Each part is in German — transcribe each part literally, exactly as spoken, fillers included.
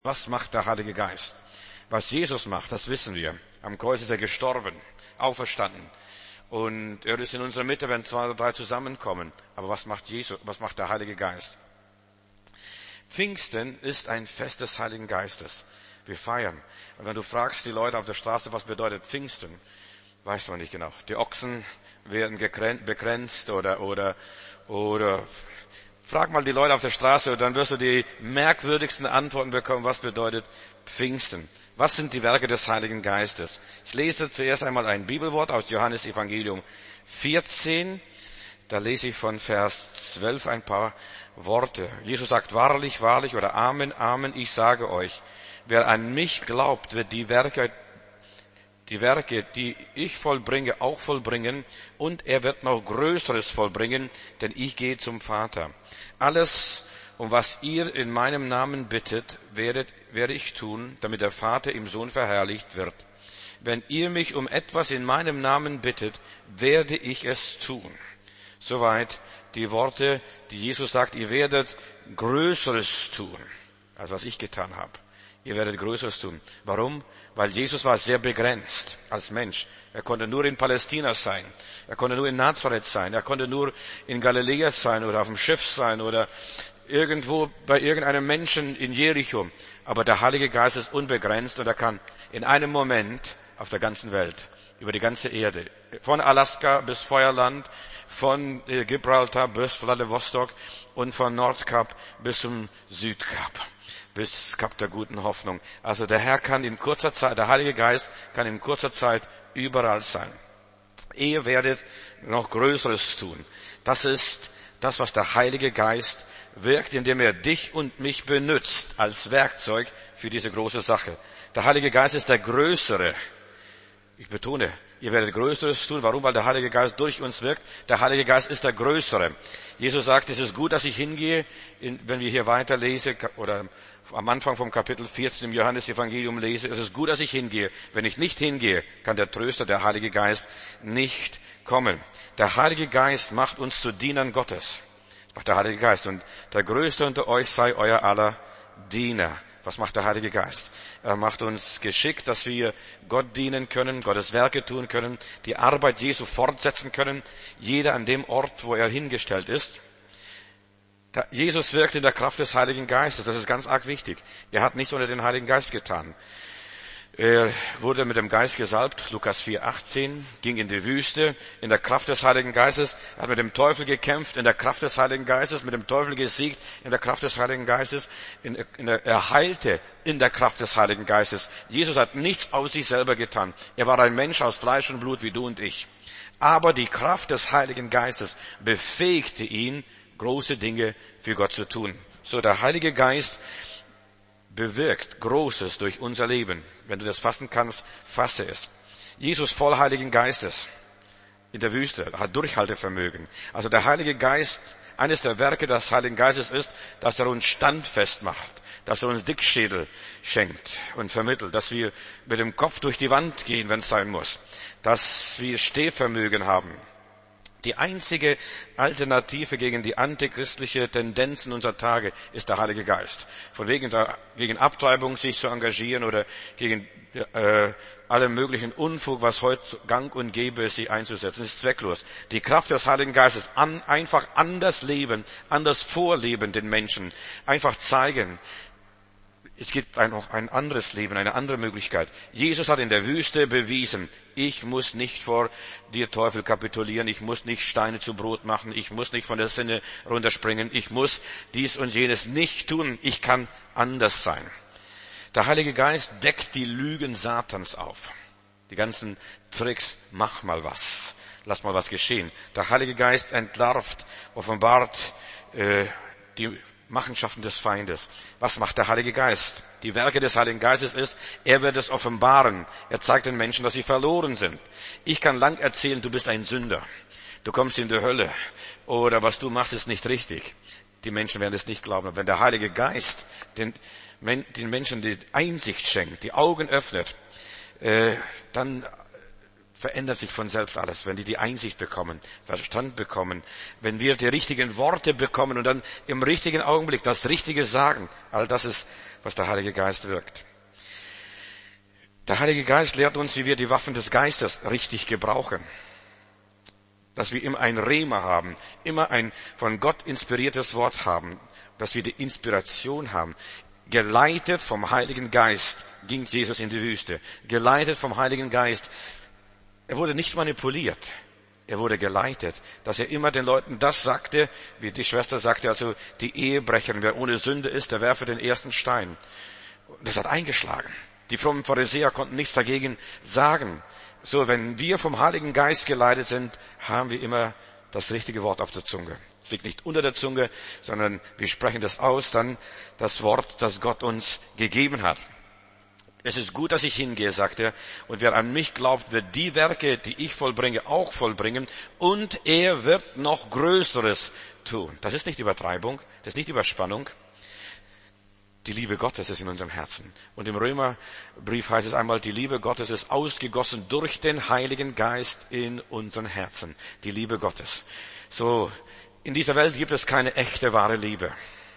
Was macht der Heilige Geist? Was Jesus macht, das wissen wir. Am Kreuz ist er gestorben, auferstanden. Und er ist in unserer Mitte, wenn zwei oder drei zusammenkommen. Aber was macht Jesus, was macht der Heilige Geist? Pfingsten ist ein Fest des Heiligen Geistes. Wir feiern. Und wenn du fragst die Leute auf der Straße, was bedeutet Pfingsten, weiß man nicht genau. Die Ochsen werden begrenzt oder, oder, oder, frag mal die Leute auf der Straße und dann wirst du die merkwürdigsten Antworten bekommen, was bedeutet Pfingsten. Was sind die Werke des Heiligen Geistes? Ich lese zuerst einmal ein Bibelwort aus Johannes Evangelium vierzehn. Da lese ich von Vers zwölf ein paar Worte. Jesus sagt, wahrlich, wahrlich oder Amen, Amen, ich sage euch, wer an mich glaubt, wird die Werke, die Werke, die ich vollbringe, auch vollbringen und er wird noch Größeres vollbringen, denn ich gehe zum Vater. Alles, um was ihr in meinem Namen bittet, werdet, werde ich tun, damit der Vater im Sohn verherrlicht wird. Wenn ihr mich um etwas in meinem Namen bittet, werde ich es tun. Soweit die Worte, die Jesus sagt, ihr werdet Größeres tun, als was ich getan habe. Ihr werdet Größeres tun. Warum? Weil Jesus war sehr begrenzt als Mensch. Er konnte nur in Palästina sein. Er konnte nur in Nazareth sein. Er konnte nur in Galiläa sein oder auf dem Schiff sein oder irgendwo bei irgendeinem Menschen in Jericho. Aber der Heilige Geist ist unbegrenzt und er kann in einem Moment auf der ganzen Welt, über die ganze Erde, von Alaska bis Feuerland, von Gibraltar bis Vladivostok und von Nordkap bis zum Südkap, bis Kap der guten Hoffnung. Also der Herr kann in kurzer Zeit, der Heilige Geist kann in kurzer Zeit überall sein. Ihr werdet noch Größeres tun. Das ist das, was der Heilige Geist wirkt, indem er dich und mich benutzt als Werkzeug für diese große Sache. Der Heilige Geist ist der Größere. Ich betone, ihr werdet Größeres tun. Warum? Weil der Heilige Geist durch uns wirkt. Der Heilige Geist ist der Größere. Jesus sagt, es ist gut, dass ich hingehe, wenn wir hier weiterlesen oder am Anfang vom Kapitel vierzehn im Johannes-Evangelium lese. Es ist gut, dass ich hingehe. Wenn ich nicht hingehe, kann der Tröster, der Heilige Geist, nicht kommen. Der Heilige Geist macht uns zu Dienern Gottes. Das macht der Heilige Geist. Und der Größte unter euch sei euer aller Diener. Was macht der Heilige Geist? Er macht uns geschickt, dass wir Gott dienen können, Gottes Werke tun können, die Arbeit Jesu fortsetzen können, jeder an dem Ort, wo er hingestellt ist. Jesus wirkt in der Kraft des Heiligen Geistes, das ist ganz arg wichtig. Er hat nichts ohne den Heiligen Geist getan. Er wurde mit dem Geist gesalbt, Lukas vier achtzehn, ging in die Wüste in der Kraft des Heiligen Geistes, hat mit dem Teufel gekämpft in der Kraft des Heiligen Geistes, mit dem Teufel gesiegt in der Kraft des Heiligen Geistes, in, in der, er heilte in der Kraft des Heiligen Geistes. Jesus hat nichts aus sich selber getan. Er war ein Mensch aus Fleisch und Blut wie du und ich. Aber die Kraft des Heiligen Geistes befähigte ihn, große Dinge für Gott zu tun. So, der Heilige Geist bewirkt Großes durch unser Leben. Wenn du das fassen kannst, fasse es. Jesus voll Heiligen Geistes in der Wüste hat Durchhaltevermögen. Also der Heilige Geist, eines der Werke des Heiligen Geistes ist, dass er uns standfest macht, dass er uns Dickschädel schenkt und vermittelt, dass wir mit dem Kopf durch die Wand gehen, wenn es sein muss, dass wir Stehvermögen haben. Die einzige Alternative gegen die antichristliche Tendenzen unserer Tage ist der Heilige Geist. Von wegen der, gegen Abtreibung sich zu engagieren oder gegen äh, allem möglichen Unfug, was heute gang und gäbe ist, sich einzusetzen, ist zwecklos. Die Kraft des Heiligen Geistes, an, einfach anders leben, anders vorleben den Menschen, einfach zeigen, es gibt noch ein anderes Leben, eine andere Möglichkeit. Jesus hat in der Wüste bewiesen, ich muss nicht vor dir, Teufel, kapitulieren, ich muss nicht Steine zu Brot machen, ich muss nicht von der Sinne runterspringen, ich muss dies und jenes nicht tun, ich kann anders sein. Der Heilige Geist deckt die Lügen Satans auf. Die ganzen Tricks, mach mal was, lass mal was geschehen. Der Heilige Geist entlarvt, offenbart äh, die Machenschaften des Feindes. Was macht der Heilige Geist? Die Werke des Heiligen Geistes ist, er wird es offenbaren. Er zeigt den Menschen, dass sie verloren sind. Ich kann lang erzählen, du bist ein Sünder. Du kommst in die Hölle. Oder was du machst, ist nicht richtig. Die Menschen werden es nicht glauben. Aber wenn der Heilige Geist den, den Menschen die Einsicht schenkt, die Augen öffnet, äh, dann verändert sich von selbst alles, wenn die die Einsicht bekommen, Verstand bekommen, wenn wir die richtigen Worte bekommen und dann im richtigen Augenblick das Richtige sagen. All das ist, was der Heilige Geist wirkt. Der Heilige Geist lehrt uns, wie wir die Waffen des Geistes richtig gebrauchen. Dass wir immer ein Rema haben, immer ein von Gott inspiriertes Wort haben, dass wir die Inspiration haben. Geleitet vom Heiligen Geist ging Jesus in die Wüste. Geleitet vom Heiligen Geist. Er wurde nicht manipuliert. Er wurde geleitet, dass er immer den Leuten das sagte, wie die Schwester sagte, also die Ehebrecherin, wer ohne Sünde ist, der werfe den ersten Stein. Das hat eingeschlagen. Die frommen Pharisäer konnten nichts dagegen sagen. So, wenn wir vom Heiligen Geist geleitet sind, haben wir immer das richtige Wort auf der Zunge. Es liegt nicht unter der Zunge, sondern wir sprechen das aus, dann das Wort, das Gott uns gegeben hat. Es ist gut, dass ich hingehe, sagt er, und wer an mich glaubt, wird die Werke, die ich vollbringe, auch vollbringen, und er wird noch Größeres tun. Das ist nicht Übertreibung, das ist nicht Überspannung. Die Liebe Gottes ist in unserem Herzen. Und im Römerbrief heißt es einmal, die Liebe Gottes ist ausgegossen durch den Heiligen Geist in unseren Herzen. Die Liebe Gottes. So, in dieser Welt gibt es keine echte, wahre Liebe.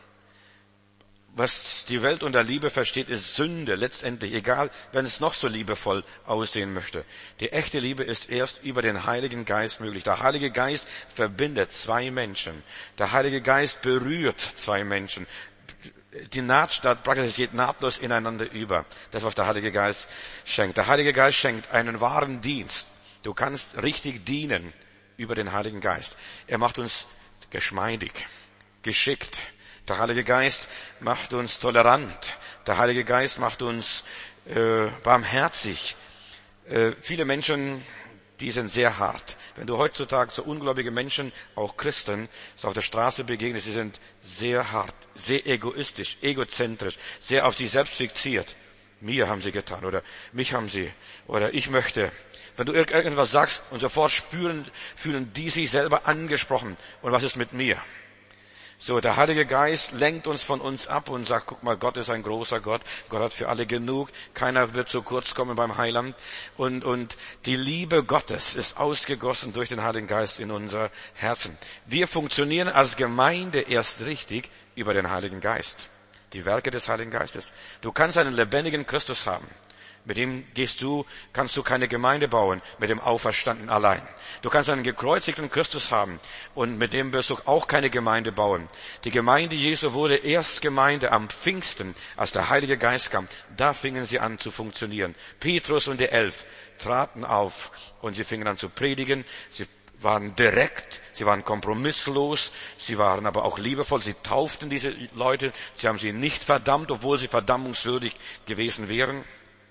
Was die Welt unter Liebe versteht, ist Sünde letztendlich, egal, wenn es noch so liebevoll aussehen möchte. Die echte Liebe ist erst über den Heiligen Geist möglich. Der Heilige Geist verbindet zwei Menschen. Der Heilige Geist berührt zwei Menschen. Die Nahtstadt praktisch geht nahtlos ineinander über. Das, was der Heilige Geist schenkt. Der Heilige Geist schenkt einen wahren Dienst. Du kannst richtig dienen über den Heiligen Geist. Er macht uns geschmeidig, geschickt. Der Heilige Geist macht uns tolerant. Der Heilige Geist macht uns äh, barmherzig. Äh, viele Menschen, die sind sehr hart. Wenn du heutzutage so ungläubige Menschen, auch Christen, so auf der Straße begegnest, sie sind sehr hart, sehr egoistisch, egozentrisch, sehr auf sich selbst fixiert. Mir haben sie getan oder mich haben sie oder ich möchte. Wenn du irgendwas sagst und sofort spüren, fühlen die sich selber angesprochen. Und was ist mit mir? So, der Heilige Geist lenkt uns von uns ab und sagt, guck mal, Gott ist ein großer Gott. Gott hat für alle genug. Keiner wird zu kurz kommen beim Heiland. Und, und die Liebe Gottes ist ausgegossen durch den Heiligen Geist in unser Herzen. Wir funktionieren als Gemeinde erst richtig über den Heiligen Geist. Die Werke des Heiligen Geistes. Du kannst einen lebendigen Christus haben. Mit dem gehst du, kannst du keine Gemeinde bauen, mit dem Auferstandenen allein. Du kannst einen gekreuzigten Christus haben und mit dem wirst du auch keine Gemeinde bauen. Die Gemeinde Jesu wurde erst Gemeinde am Pfingsten, als der Heilige Geist kam. Da fingen sie an zu funktionieren. Petrus und die Elf traten auf und sie fingen an zu predigen. Sie waren direkt, sie waren kompromisslos, sie waren aber auch liebevoll. Sie tauften diese Leute, sie haben sie nicht verdammt, obwohl sie verdammungswürdig gewesen wären.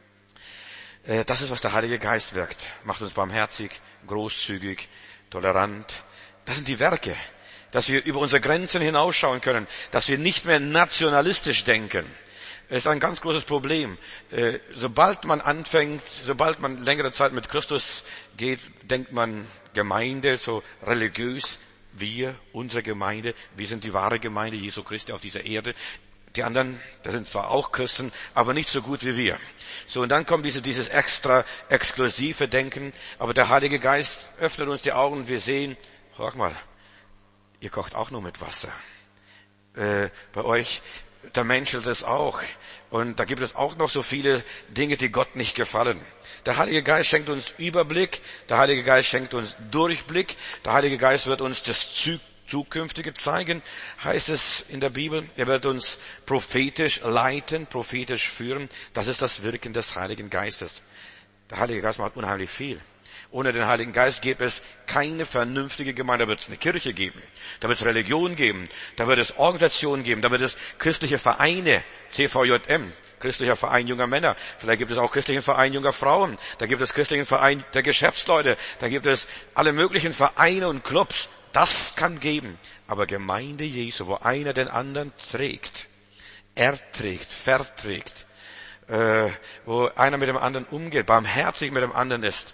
Das ist, was der Heilige Geist wirkt. Macht uns barmherzig, großzügig, tolerant. Das sind die Werke. Dass wir über unsere Grenzen hinausschauen können. Dass wir nicht mehr nationalistisch denken. Es ist ein ganz großes Problem. Sobald man anfängt, sobald man längere Zeit mit Christus geht, denkt man Gemeinde, so religiös. Wir, unsere Gemeinde, wir sind die wahre Gemeinde Jesu Christi auf dieser Erde. Die anderen, das sind zwar auch Christen, aber nicht so gut wie wir. So, und dann kommt diese, dieses extra exklusive Denken. Aber der Heilige Geist öffnet uns die Augen und wir sehen, sag mal, ihr kocht auch nur mit Wasser. Äh, bei euch, da menschelt es auch. Und da gibt es auch noch so viele Dinge, die Gott nicht gefallen. Der Heilige Geist schenkt uns Überblick. Der Heilige Geist schenkt uns Durchblick. Der Heilige Geist wird uns das Zug Zukünftige zeigen, heißt es in der Bibel. Er wird uns prophetisch leiten, prophetisch führen. Das ist das Wirken des Heiligen Geistes. Der Heilige Geist macht unheimlich viel. Ohne den Heiligen Geist gäbe es keine vernünftige Gemeinde. Da wird es eine Kirche geben, da wird es Religion geben, da wird es Organisationen geben, da wird es christliche Vereine, C V J M, christlicher Verein junger Männer. Vielleicht gibt es auch christlichen Verein junger Frauen. Da gibt es christlichen Verein der Geschäftsleute. Da gibt es alle möglichen Vereine und Clubs. Das kann geben. Aber Gemeinde Jesu, wo einer den anderen trägt, erträgt, verträgt, äh, wo einer mit dem anderen umgeht, barmherzig mit dem anderen ist,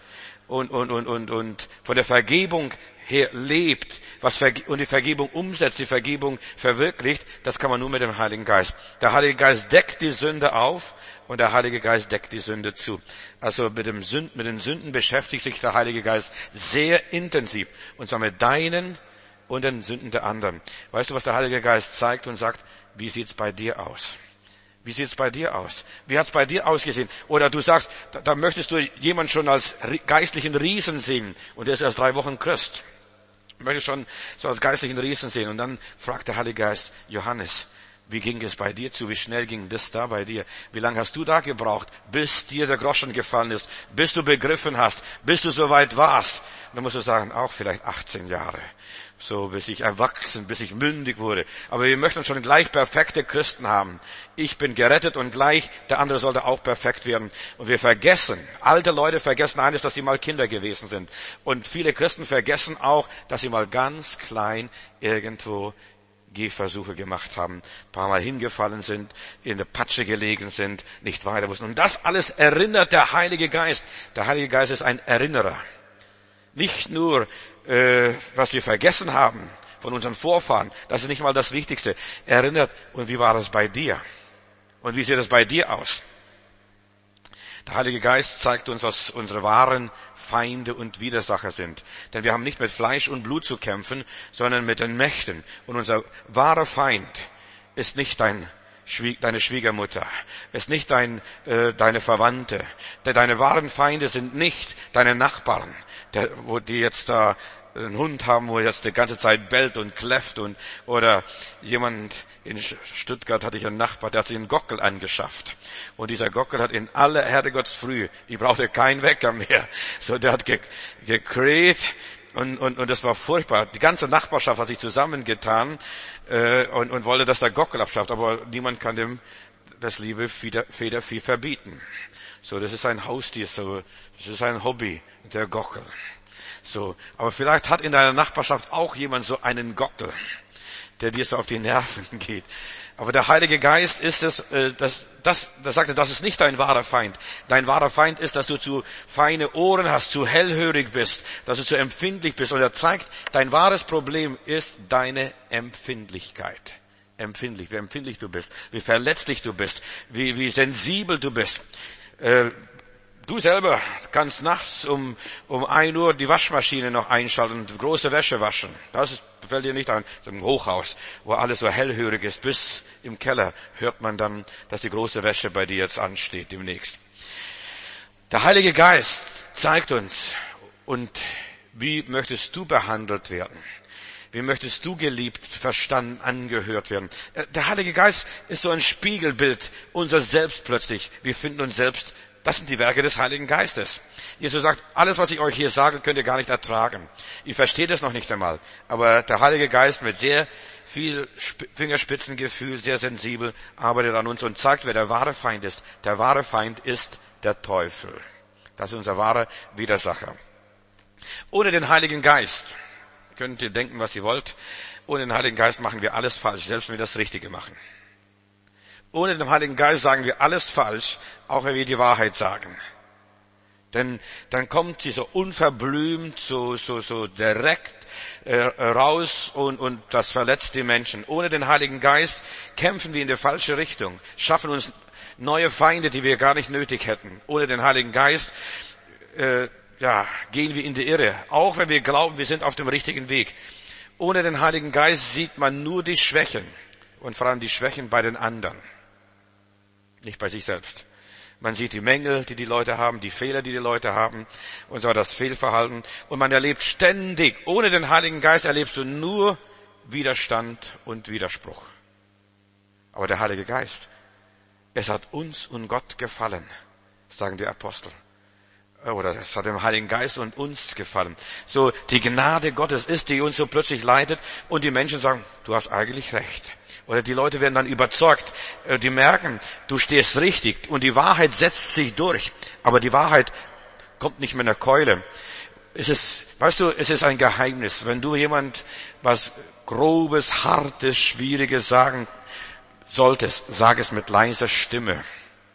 und, und, und, und, und von der Vergebung her lebt, was und die Vergebung umsetzt, die Vergebung verwirklicht, das kann man nur mit dem Heiligen Geist. Der Heilige Geist deckt die Sünde auf und der Heilige Geist deckt die Sünde zu. Also mit dem Sünden, mit den Sünden beschäftigt sich der Heilige Geist sehr intensiv. Und zwar mit deinen und den Sünden der anderen. Weißt du, was der Heilige Geist zeigt und sagt? Wie sieht's bei dir aus? Wie sieht's bei dir aus? Wie hat's bei dir ausgesehen? Oder du sagst, da, da möchtest du jemanden schon als geistlichen Riesen sehen und der ist erst drei Wochen Christ. Möchte schon so als geistlichen Riesen sehen. Und dann fragt der Heilige Geist, Johannes, wie ging es bei dir zu? Wie schnell ging das da bei dir? Wie lange hast du da gebraucht, bis dir der Groschen gefallen ist, bis du begriffen hast, bis du soweit warst? Und dann musst du sagen, auch vielleicht achtzehn Jahre. So, bis ich erwachsen, bis ich mündig wurde. Aber wir möchten schon gleich perfekte Christen haben. Ich bin gerettet und gleich, der andere sollte auch perfekt werden. Und wir vergessen, alte Leute vergessen eines, dass sie mal Kinder gewesen sind. Und viele Christen vergessen auch, dass sie mal ganz klein irgendwo Gehversuche gemacht haben, ein paar Mal hingefallen sind, in der Patsche gelegen sind, nicht weiter wussten. Und das alles erinnert der Heilige Geist. Der Heilige Geist ist ein Erinnerer. Nicht nur, äh, was wir vergessen haben von unseren Vorfahren, das ist nicht mal das Wichtigste. Er erinnert, und wie war es bei dir? Und wie sieht es bei dir aus? Der Heilige Geist zeigt uns, was unsere wahren Feinde und Widersacher sind. Denn wir haben nicht mit Fleisch und Blut zu kämpfen, sondern mit den Mächten. Und unser wahrer Feind ist nicht dein deine Schwiegermutter, ist nicht dein, äh, deine Verwandte. Deine wahren Feinde sind nicht deine Nachbarn, der, wo die jetzt da einen Hund haben, wo jetzt die ganze Zeit bellt und kläfft und, oder jemand in Stuttgart hatte ich einen Nachbar, der hat sich einen Gockel angeschafft. Und dieser Gockel hat in aller Herrgottsfrühe, ich brauchte keinen Wecker mehr, so der hat ge, gekräht. Und, und, und das war furchtbar. Die ganze Nachbarschaft hat sich zusammengetan äh, und, und wollte, dass der Gockel abschafft. Aber niemand kann dem das liebe Federvieh verbieten. So, das ist ein Haustier, so, das ist ein Hobby, der Gockel. So, aber vielleicht hat in deiner Nachbarschaft auch jemand so einen Gockel, der dir so auf die Nerven geht. Aber der Heilige Geist ist es, äh, das, das, das sagt er, das ist nicht dein wahrer Feind. Dein wahrer Feind ist, dass du zu feine Ohren hast, zu hellhörig bist, dass du zu empfindlich bist. Und er zeigt, dein wahres Problem ist deine Empfindlichkeit. Empfindlich, wie empfindlich du bist, wie verletzlich du bist, wie, wie sensibel du bist. Äh, Du selber kannst nachts um, um ein Uhr die Waschmaschine noch einschalten und große Wäsche waschen. Das ist, fällt dir nicht ein. So ein Hochhaus, wo alles so hellhörig ist. Bis im Keller hört man dann, dass die große Wäsche bei dir jetzt ansteht demnächst. Der Heilige Geist zeigt uns, und wie möchtest du behandelt werden? Wie möchtest du geliebt, verstanden, angehört werden? Der Heilige Geist ist so ein Spiegelbild unser Selbst plötzlich. Wir finden uns selbst. Das sind die Werke des Heiligen Geistes. Jesus sagt, alles, was ich euch hier sage, könnt ihr gar nicht ertragen. Ihr versteht es noch nicht einmal. Aber der Heilige Geist mit sehr viel Fingerspitzengefühl, sehr sensibel, arbeitet an uns und zeigt, wer der wahre Feind ist. Der wahre Feind ist der Teufel. Das ist unser wahrer Widersacher. Ohne den Heiligen Geist, könnt ihr denken, was ihr wollt, ohne den Heiligen Geist machen wir alles falsch, selbst wenn wir das Richtige machen. Ohne den Heiligen Geist sagen wir alles falsch, auch wenn wir die Wahrheit sagen. Denn dann kommt sie so unverblümt, so so so direkt äh, raus und und das verletzt die Menschen. Ohne den Heiligen Geist kämpfen wir in die falsche Richtung, schaffen uns neue Feinde, die wir gar nicht nötig hätten. Ohne den Heiligen Geist äh, ja, gehen wir in die Irre, auch wenn wir glauben, wir sind auf dem richtigen Weg. Ohne den Heiligen Geist sieht man nur die Schwächen und vor allem die Schwächen bei den anderen. Nicht bei sich selbst. Man sieht die Mängel, die die Leute haben, die Fehler, die die Leute haben, und zwar das Fehlverhalten. Und man erlebt ständig, ohne den Heiligen Geist erlebst du nur Widerstand und Widerspruch. Aber der Heilige Geist, es hat uns und Gott gefallen, sagen die Apostel. Oder es hat dem Heiligen Geist und uns gefallen. So, die Gnade Gottes ist, die uns so plötzlich leitet, und die Menschen sagen, du hast eigentlich recht. Oder die Leute werden dann überzeugt, die merken, du stehst richtig und die Wahrheit setzt sich durch. Aber die Wahrheit kommt nicht mit einer Keule. Es ist, weißt du, es ist ein Geheimnis. Wenn du jemand was Grobes, Hartes, Schwieriges sagen solltest, sag es mit leiser Stimme.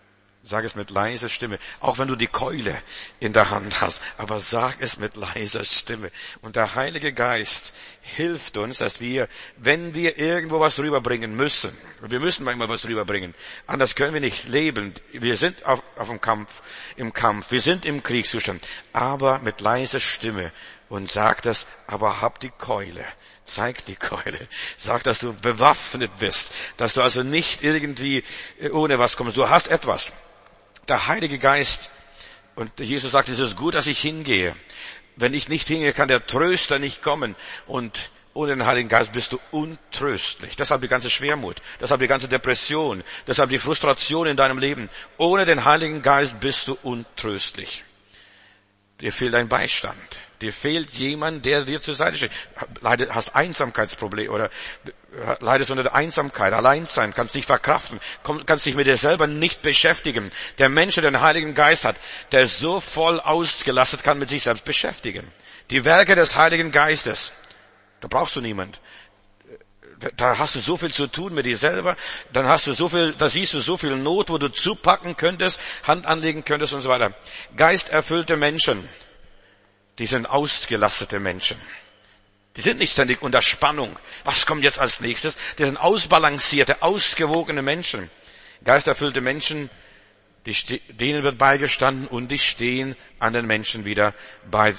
Sag es mit leiser Stimme. Auch wenn du die Keule in der Hand hast. Aber sag es mit leiser Stimme. Und der Heilige Geist hilft uns, dass wir, wenn wir irgendwo was rüberbringen müssen, wir müssen manchmal was rüberbringen, anders können wir nicht leben. Wir sind auf, auf dem Kampf, im Kampf. Wir sind im Kriegszustand. Aber mit leiser Stimme. Und sag das, aber hab die Keule. Zeig die Keule. Sag, dass du bewaffnet bist. Dass du also nicht irgendwie ohne was kommst. Du hast etwas. Der Heilige Geist, und Jesus sagt, es ist gut, dass ich hingehe. Wenn ich nicht hingehe, kann der Tröster nicht kommen. Und ohne den Heiligen Geist bist du untröstlich. Deshalb die ganze Schwermut, deshalb die ganze Depression, deshalb die Frustration in deinem Leben. Ohne den Heiligen Geist bist du untröstlich. Dir fehlt ein Beistand. Dir fehlt jemand, der dir zur Seite steht. Leidest, hast Einsamkeitsprobleme oder leidest unter der Einsamkeit, Alleinsein, kannst nicht verkraften, kannst dich mit dir selber nicht beschäftigen. Der Mensch, der den Heiligen Geist hat, der so voll ausgelastet kann mit sich selbst beschäftigen. Die Werke des Heiligen Geistes, da brauchst du niemand. Da hast du so viel zu tun mit dir selber, dann hast du so viel, da siehst du so viel Not, wo du zupacken könntest, Hand anlegen könntest und so weiter. Geisterfüllte Menschen, die sind ausgelastete Menschen. Die sind nicht ständig unter Spannung. Was kommt jetzt als nächstes? Die sind ausbalancierte, ausgewogene Menschen. Geisterfüllte Menschen, die, denen wird beigestanden und die stehen an den Menschen wieder bei.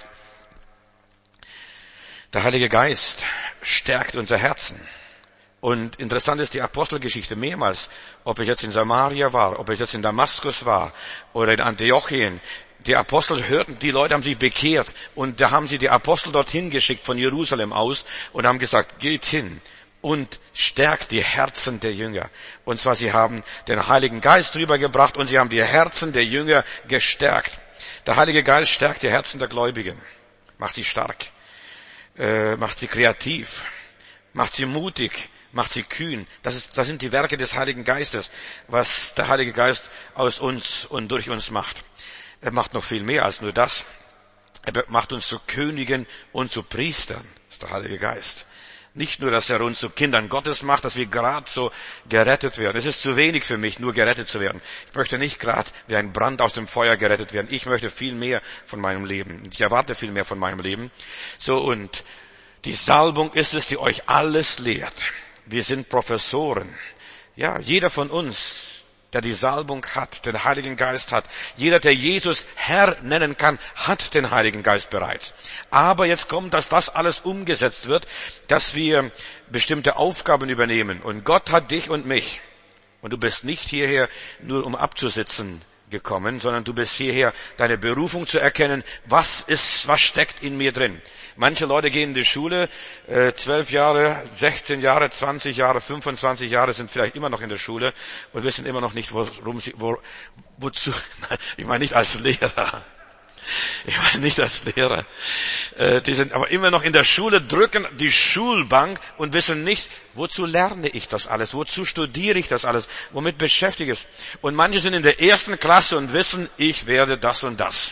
Der Heilige Geist stärkt unser Herzen. Und interessant ist die Apostelgeschichte mehrmals, ob ich jetzt in Samaria war, ob ich jetzt in Damaskus war oder in Antiochien. Die Apostel hörten, die Leute haben sich bekehrt und da haben sie die Apostel dorthin geschickt von Jerusalem aus und haben gesagt, geht hin und stärkt die Herzen der Jünger. Und zwar, sie haben den Heiligen Geist rübergebracht und sie haben die Herzen der Jünger gestärkt. Der Heilige Geist stärkt die Herzen der Gläubigen, macht sie stark, äh, macht sie kreativ, macht sie mutig, macht sie kühn. Das ist, das sind die Werke des Heiligen Geistes, was der Heilige Geist aus uns und durch uns macht. Er macht noch viel mehr als nur das. Er macht uns zu Königen und zu Priestern. Das ist der Heilige Geist. Nicht nur, dass er uns zu Kindern Gottes macht, dass wir gerade so gerettet werden. Es ist zu wenig für mich, nur gerettet zu werden. Ich möchte nicht gerade wie ein Brand aus dem Feuer gerettet werden. Ich möchte viel mehr von meinem Leben. Ich erwarte viel mehr von meinem Leben. So, und die Salbung ist es, die euch alles lehrt. Wir sind Professoren. Ja, jeder von uns, der die Salbung hat, den Heiligen Geist hat. Jeder, der Jesus Herr nennen kann, hat den Heiligen Geist bereits. Aber jetzt kommt, dass das alles umgesetzt wird, dass wir bestimmte Aufgaben übernehmen. Und Gott hat dich und mich. Und du bist nicht hierher nur um abzusitzen gekommen, sondern du bist hierher, deine Berufung zu erkennen. Was ist, was steckt in mir drin? Manche Leute gehen in die Schule, äh, zwölf Jahre, sechzehn Jahre, zwanzig Jahre, fünfundzwanzig Jahre, sind vielleicht immer noch in der Schule und wissen immer noch nicht, worum sie, wo, wozu, ich meine nicht als Lehrer. Ich meine nicht als Lehrer. Äh, die sind aber immer noch in der Schule, drücken die Schulbank und wissen nicht, wozu lerne ich das alles? Wozu studiere ich das alles? Womit beschäftige ich es? Und manche sind in der ersten Klasse und wissen, ich werde das und das.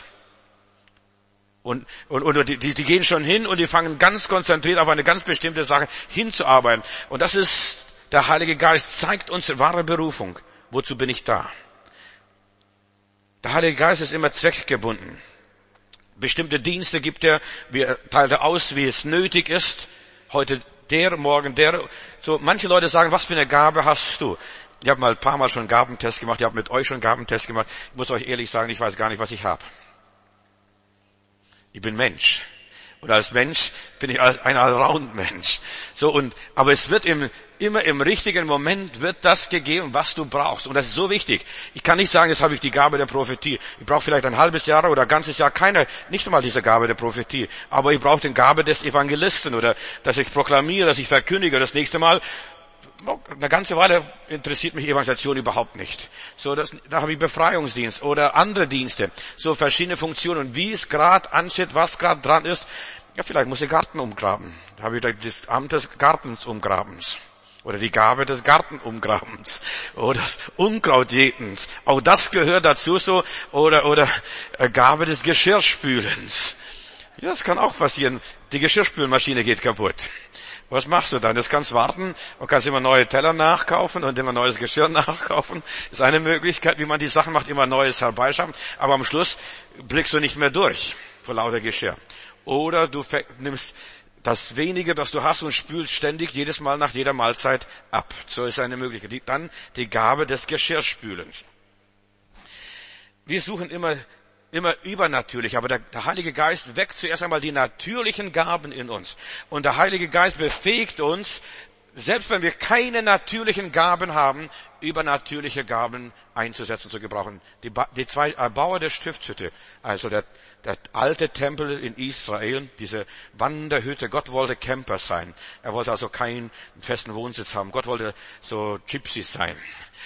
Und, und, und die, die, die gehen schon hin und die fangen ganz konzentriert auf eine ganz bestimmte Sache hinzuarbeiten. Und das ist, der Heilige Geist zeigt uns wahre Berufung. Wozu bin ich da? Der Heilige Geist ist immer zweckgebunden. Bestimmte Dienste gibt er, wir teilt er aus, wie es nötig ist. Heute der, morgen der. So, manche Leute sagen, was für eine Gabe hast du? Ich habe mal ein paar Mal schon einen Gabentest gemacht, ich habe mit euch schon einen Gabentest gemacht. Ich muss euch ehrlich sagen, ich weiß gar nicht, was ich habe. Ich bin Mensch. Und als Mensch bin ich als ein Allround-Mensch. So, und, aber es wird im, immer im richtigen Moment wird das gegeben, was du brauchst. Und das ist so wichtig. Ich kann nicht sagen, jetzt habe ich die Gabe der Prophetie. Ich brauche vielleicht ein halbes Jahr oder ein ganzes Jahr keine, nicht einmal diese Gabe der Prophetie. Aber ich brauche die Gabe des Evangelisten oder, dass ich proklamiere, dass ich verkündige. Das nächste Mal, eine ganze Weile interessiert mich Evangelisation überhaupt nicht. So, das, da habe ich Befreiungsdienst oder andere Dienste. So verschiedene Funktionen. Und wie es gerade ansteht, was gerade dran ist. Ja, vielleicht muss ich Garten umgraben. Da habe ich das Amt des Gartensumgrabens. Oder die Gabe des Gartenumgrabens. Oder des Unkrautjätens. Auch das gehört dazu so. Oder, oder Gabe des Geschirrspülens. Ja, das kann auch passieren. Die Geschirrspülmaschine geht kaputt. Was machst du dann? Das kannst warten und kannst immer neue Teller nachkaufen und immer neues Geschirr nachkaufen. Das ist eine Möglichkeit, wie man die Sachen macht, immer Neues herbeischaffen. Aber am Schluss blickst du nicht mehr durch vor lauter Geschirr. Oder du nimmst das Wenige, das du hast und spülst ständig jedes Mal nach jeder Mahlzeit ab. So ist eine Möglichkeit. Dann die Gabe des Geschirrspülens. Wir suchen immer immer übernatürlich, aber der, der Heilige Geist weckt zuerst einmal die natürlichen Gaben in uns. Und der Heilige Geist befähigt uns, selbst wenn wir keine natürlichen Gaben haben, übernatürliche Gaben einzusetzen, zu gebrauchen. Die, die zwei Erbauer der Stiftshütte, also der, der alte Tempel in Israel, diese Wanderhütte, Gott wollte Camper sein. Er wollte also keinen festen Wohnsitz haben. Gott wollte so Gypsies sein.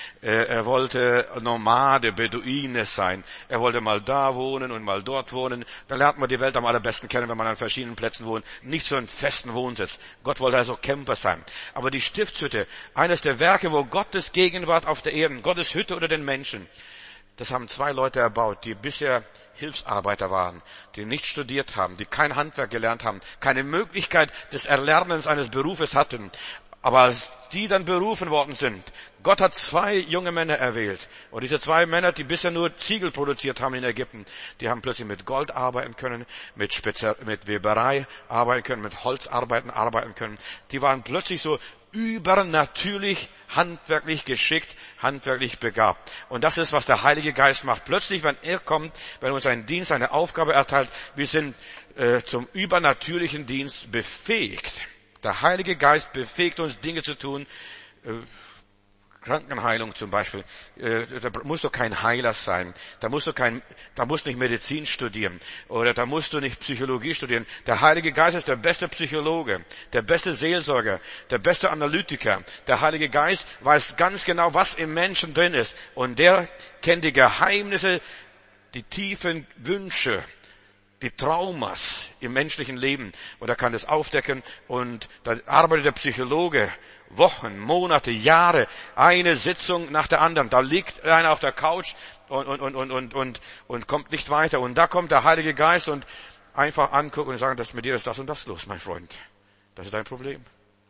Er wollte Nomade, Beduine sein. Er wollte mal da wohnen und mal dort wohnen. Da lernt man die Welt am allerbesten kennen, wenn man an verschiedenen Plätzen wohnt. Nicht so einen festen Wohnsitz. Gott wollte also Camper sein. Aber die Stiftshütte, eines der Werke, wo Gottes Gegenwart auf der Erde, Gottes Hütte unter den Menschen, das haben zwei Leute erbaut, die bisher Hilfsarbeiter waren, die nicht studiert haben, die kein Handwerk gelernt haben, keine Möglichkeit des Erlernens eines Berufes hatten. Aber als die dann berufen worden sind, Gott hat zwei junge Männer erwählt. Und diese zwei Männer, die bisher nur Ziegel produziert haben in Ägypten, die haben plötzlich mit Gold arbeiten können, mit, Spezial- mit Weberei arbeiten können, mit Holzarbeiten arbeiten können. Die waren plötzlich so übernatürlich, handwerklich geschickt, handwerklich begabt. Und das ist, was der Heilige Geist macht. Plötzlich, wenn er kommt, wenn er uns einen Dienst, eine Aufgabe erteilt, wir sind äh, zum übernatürlichen Dienst befähigt. Der Heilige Geist befähigt uns, Dinge zu tun, äh, Krankenheilung zum Beispiel. Äh, da musst du kein Heiler sein. Da musst du kein, da musst du nicht Medizin studieren. Oder da musst du nicht Psychologie studieren. Der Heilige Geist ist der beste Psychologe, der beste Seelsorger, der beste Analytiker. Der Heilige Geist weiß ganz genau, was im Menschen drin ist. Und der kennt die Geheimnisse, die tiefen Wünsche, die Traumas im menschlichen Leben. Und er kann das aufdecken. Und da arbeitet der Psychologe Wochen, Monate, Jahre, eine Sitzung nach der anderen. Da liegt einer auf der Couch und, und, und, und, und, und, und kommt nicht weiter. Und da kommt der Heilige Geist und einfach angucken und sagen, dass mit dir ist das und das los, mein Freund. Das ist dein Problem.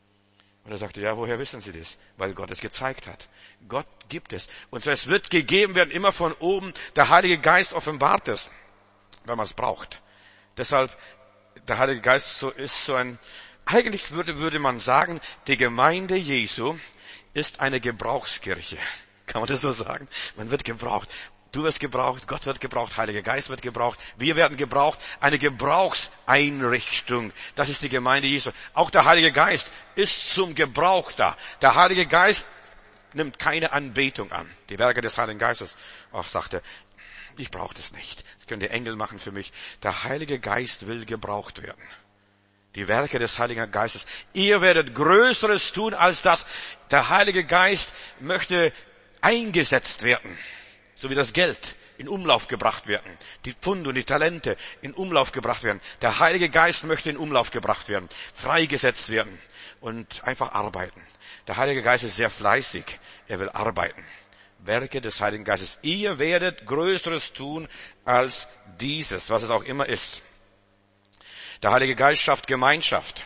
Und er sagte, ja, woher wissen Sie das? Weil Gott es gezeigt hat. Gott gibt es. Und es wird gegeben werden, immer von oben. Der Heilige Geist offenbart es, wenn man es braucht. Deshalb, der Heilige Geist so ist so ein, eigentlich würde, würde man sagen, die Gemeinde Jesu ist eine Gebrauchskirche. Kann man das so sagen? Man wird gebraucht. Du wirst gebraucht, Gott wird gebraucht, Heiliger Geist wird gebraucht, wir werden gebraucht. Eine Gebrauchseinrichtung. Das ist die Gemeinde Jesu. Auch der Heilige Geist ist zum Gebrauch da. Der Heilige Geist nimmt keine Anbetung an. Die Werke des Heiligen Geistes, auch sagte, ich brauche das nicht. Das können die Engel machen für mich. Der Heilige Geist will gebraucht werden. Die Werke des Heiligen Geistes. Ihr werdet Größeres tun als das. Der Heilige Geist möchte eingesetzt werden. So wie das Geld in Umlauf gebracht werden. Die Pfunde und die Talente in Umlauf gebracht werden. Der Heilige Geist möchte in Umlauf gebracht werden. Freigesetzt werden. Und einfach arbeiten. Der Heilige Geist ist sehr fleißig. Er will arbeiten. Werke des Heiligen Geistes. Ihr werdet Größeres tun als dieses, was es auch immer ist. Der Heilige Geist schafft Gemeinschaft.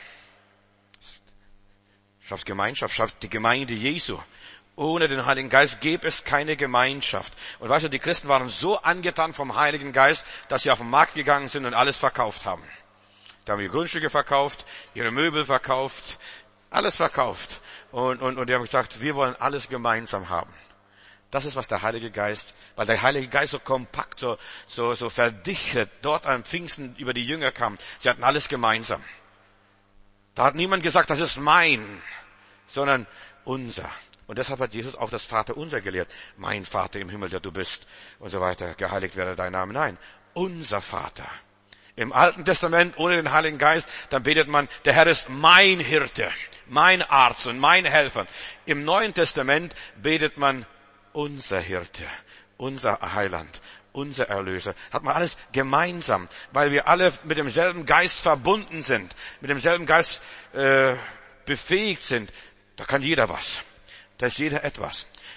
Schafft Gemeinschaft, schafft die Gemeinde Jesu. Ohne den Heiligen Geist gäbe es keine Gemeinschaft. Und weißt du, die Christen waren so angetan vom Heiligen Geist, dass sie auf den Markt gegangen sind und alles verkauft haben. Da haben ihre Grundstücke verkauft, ihre Möbel verkauft, alles verkauft. Und, und, und die haben gesagt, wir wollen alles gemeinsam haben. Das ist, was der Heilige Geist, weil der Heilige Geist so kompakt, so, so, so verdichtet dort am Pfingsten über die Jünger kam. Sie hatten alles gemeinsam. Da hat niemand gesagt, das ist mein, sondern unser. Und deshalb hat Jesus auch das Vaterunser gelehrt. Mein Vater im Himmel, der du bist, und so weiter. Geheiligt werde dein Name. Nein, unser Vater. Im Alten Testament, ohne den Heiligen Geist, dann betet man, der Herr ist mein Hirte, mein Arzt und mein Helfer. Im Neuen Testament betet man, unser Hirte, unser Heiland, unser Erlöser. Hat man alles gemeinsam, weil wir alle mit demselben Geist verbunden sind, mit demselben Geist äh, befähigt sind. Da kann jeder was. Da ist jeder etwas.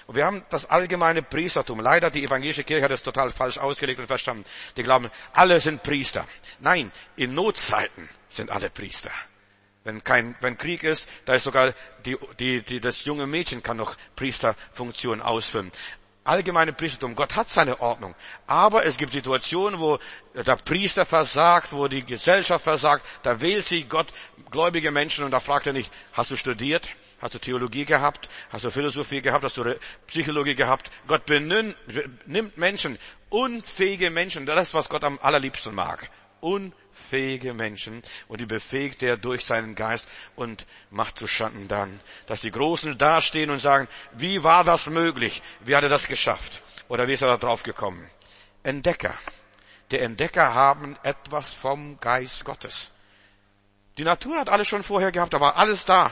Und wir haben das allgemeine Priestertum. Leider, die evangelische Kirche hat es total falsch ausgelegt und verstanden. Die glauben, alle sind Priester. Nein, in Notzeiten sind alle Priester. Wenn kein, wenn Krieg ist, da ist sogar die, die, die, das junge Mädchen kann noch Priesterfunktion ausfüllen. Allgemeine Priestertum. Gott hat seine Ordnung. Aber es gibt Situationen, wo der Priester versagt, wo die Gesellschaft versagt. Da wählt sich Gott gläubige Menschen und da fragt er nicht, hast du studiert? Hast du Theologie gehabt? Hast du Philosophie gehabt? Hast du Psychologie gehabt? Gott benimmt, nimmt Menschen, unfähige Menschen. Das ist, was Gott am allerliebsten mag. Unfähige Menschen. Und die befähigt er durch seinen Geist und macht zuschanden dann, dass die Großen dastehen und sagen, wie war das möglich? Wie hat er das geschafft? Oder wie ist er da drauf gekommen? Entdecker. Die Entdecker haben etwas vom Geist Gottes. Die Natur hat alles schon vorher gehabt, da war alles da.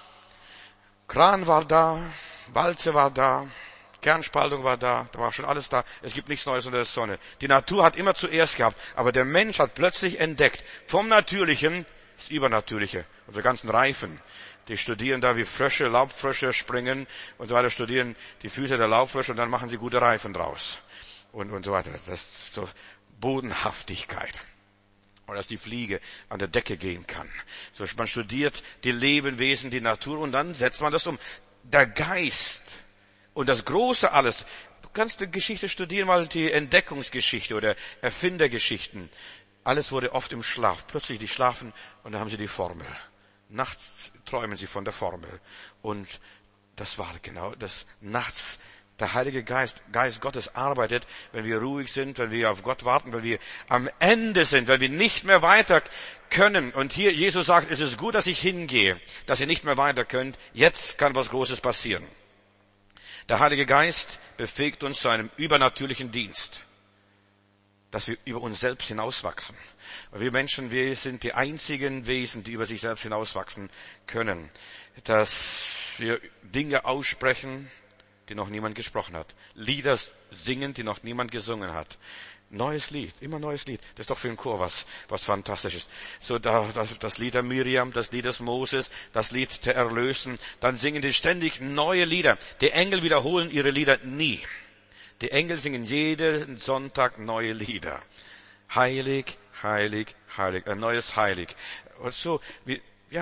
Kran war da, Walze war da, Kernspaltung war da, da war schon alles da. Es gibt nichts Neues unter der Sonne. Die Natur hat immer zuerst gehabt, aber der Mensch hat plötzlich entdeckt, vom Natürlichen das Übernatürliche. Unsere ganzen Reifen, die studieren da wie Frösche, Laubfrösche springen und so weiter, studieren die Füße der Laubfrösche und dann machen sie gute Reifen draus. Und, und so weiter. Das ist so Bodenhaftigkeit. Oder dass die Fliege an der Decke gehen kann. So, man studiert die Lebewesen, die Natur und dann setzt man das um. Der Geist und das Große alles. Du kannst die Geschichte studieren, mal die Entdeckungsgeschichte oder Erfindergeschichten. Alles wurde oft im Schlaf. Plötzlich die schlafen und dann haben sie die Formel. Nachts träumen sie von der Formel. Und das war genau das nachts. Der Heilige Geist, Geist Gottes arbeitet, wenn wir ruhig sind, wenn wir auf Gott warten, wenn wir am Ende sind, wenn wir nicht mehr weiter können. Und hier, Jesus sagt, es ist gut, dass ich hingehe, dass ihr nicht mehr weiter könnt. Jetzt kann was Großes passieren. Der Heilige Geist befähigt uns zu einem übernatürlichen Dienst, dass wir über uns selbst hinauswachsen. Und wir Menschen, wir sind die einzigen Wesen, die über sich selbst hinauswachsen können. Dass wir Dinge aussprechen, die noch niemand gesprochen hat. Lieder singen, die noch niemand gesungen hat. Neues Lied, immer neues Lied. Das ist doch für einen Chor was, was fantastisch ist. So, da, das, das Lied der Miriam, das Lied des Moses, das Lied der Erlösten. Dann singen die ständig neue Lieder. Die Engel wiederholen ihre Lieder nie. Die Engel singen jeden Sonntag neue Lieder. Heilig, heilig, heilig. Ein neues Heilig. Und so, wie, ja.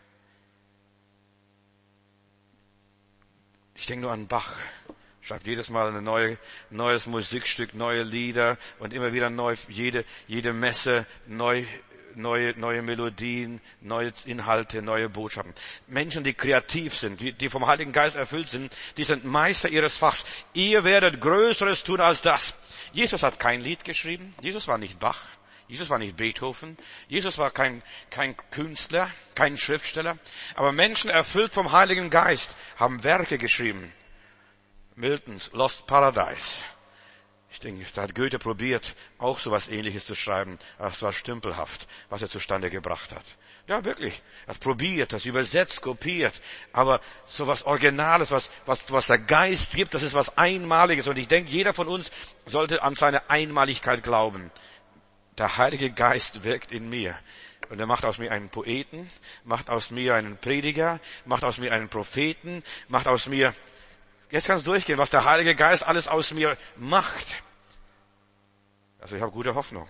Ich denke nur an Bach. Schreibt jedes Mal ein neue, neues Musikstück, neue Lieder und immer wieder neu, jede, jede Messe, neu, neue, neue Melodien, neue Inhalte, neue Botschaften. Menschen, die kreativ sind, die, die vom Heiligen Geist erfüllt sind, die sind Meister ihres Fachs. Ihr werdet Größeres tun als das. Jesus hat kein Lied geschrieben. Jesus war nicht Bach. Jesus war nicht Beethoven. Jesus war kein, kein Künstler, kein Schriftsteller. Aber Menschen erfüllt vom Heiligen Geist haben Werke geschrieben. Miltons Lost Paradise. Ich denke, da hat Goethe probiert, auch so was Ähnliches zu schreiben. Aber es war stümpelhaft, was er zustande gebracht hat. Ja, wirklich. Er hat probiert, das übersetzt, kopiert. Aber so was Originales, was, was, was der Geist gibt, das ist was Einmaliges. Und ich denke, jeder von uns sollte an seine Einmaligkeit glauben. Der Heilige Geist wirkt in mir. Und er macht aus mir einen Poeten, macht aus mir einen Prediger, macht aus mir einen Propheten, macht aus mir, jetzt kann es durchgehen, was der Heilige Geist alles aus mir macht. Also ich habe gute Hoffnung.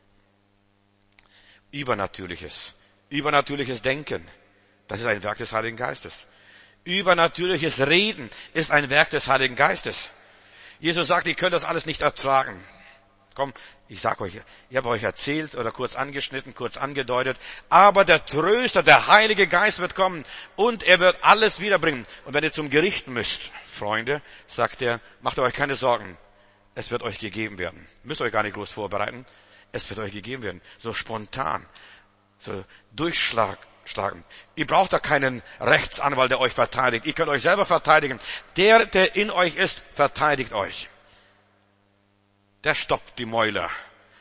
Übernatürliches, übernatürliches Denken, das ist ein Werk des Heiligen Geistes. Übernatürliches Reden ist ein Werk des Heiligen Geistes. Jesus sagt, ihr könnt das alles nicht ertragen. Komm, ich sag euch, ich habe euch erzählt oder kurz angeschnitten, kurz angedeutet, aber der Tröster, der Heilige Geist wird kommen und er wird alles wiederbringen. Und wenn ihr zum Gericht müsst, Freunde, sagt er, macht euch keine Sorgen, es wird euch gegeben werden. Müsst euch gar nicht groß vorbereiten, es wird euch gegeben werden. So spontan, so durchschlagen. Ihr braucht da keinen Rechtsanwalt, der euch verteidigt. Ihr könnt euch selber verteidigen. Der, der in euch ist, verteidigt euch. Der stoppt die Mäuler,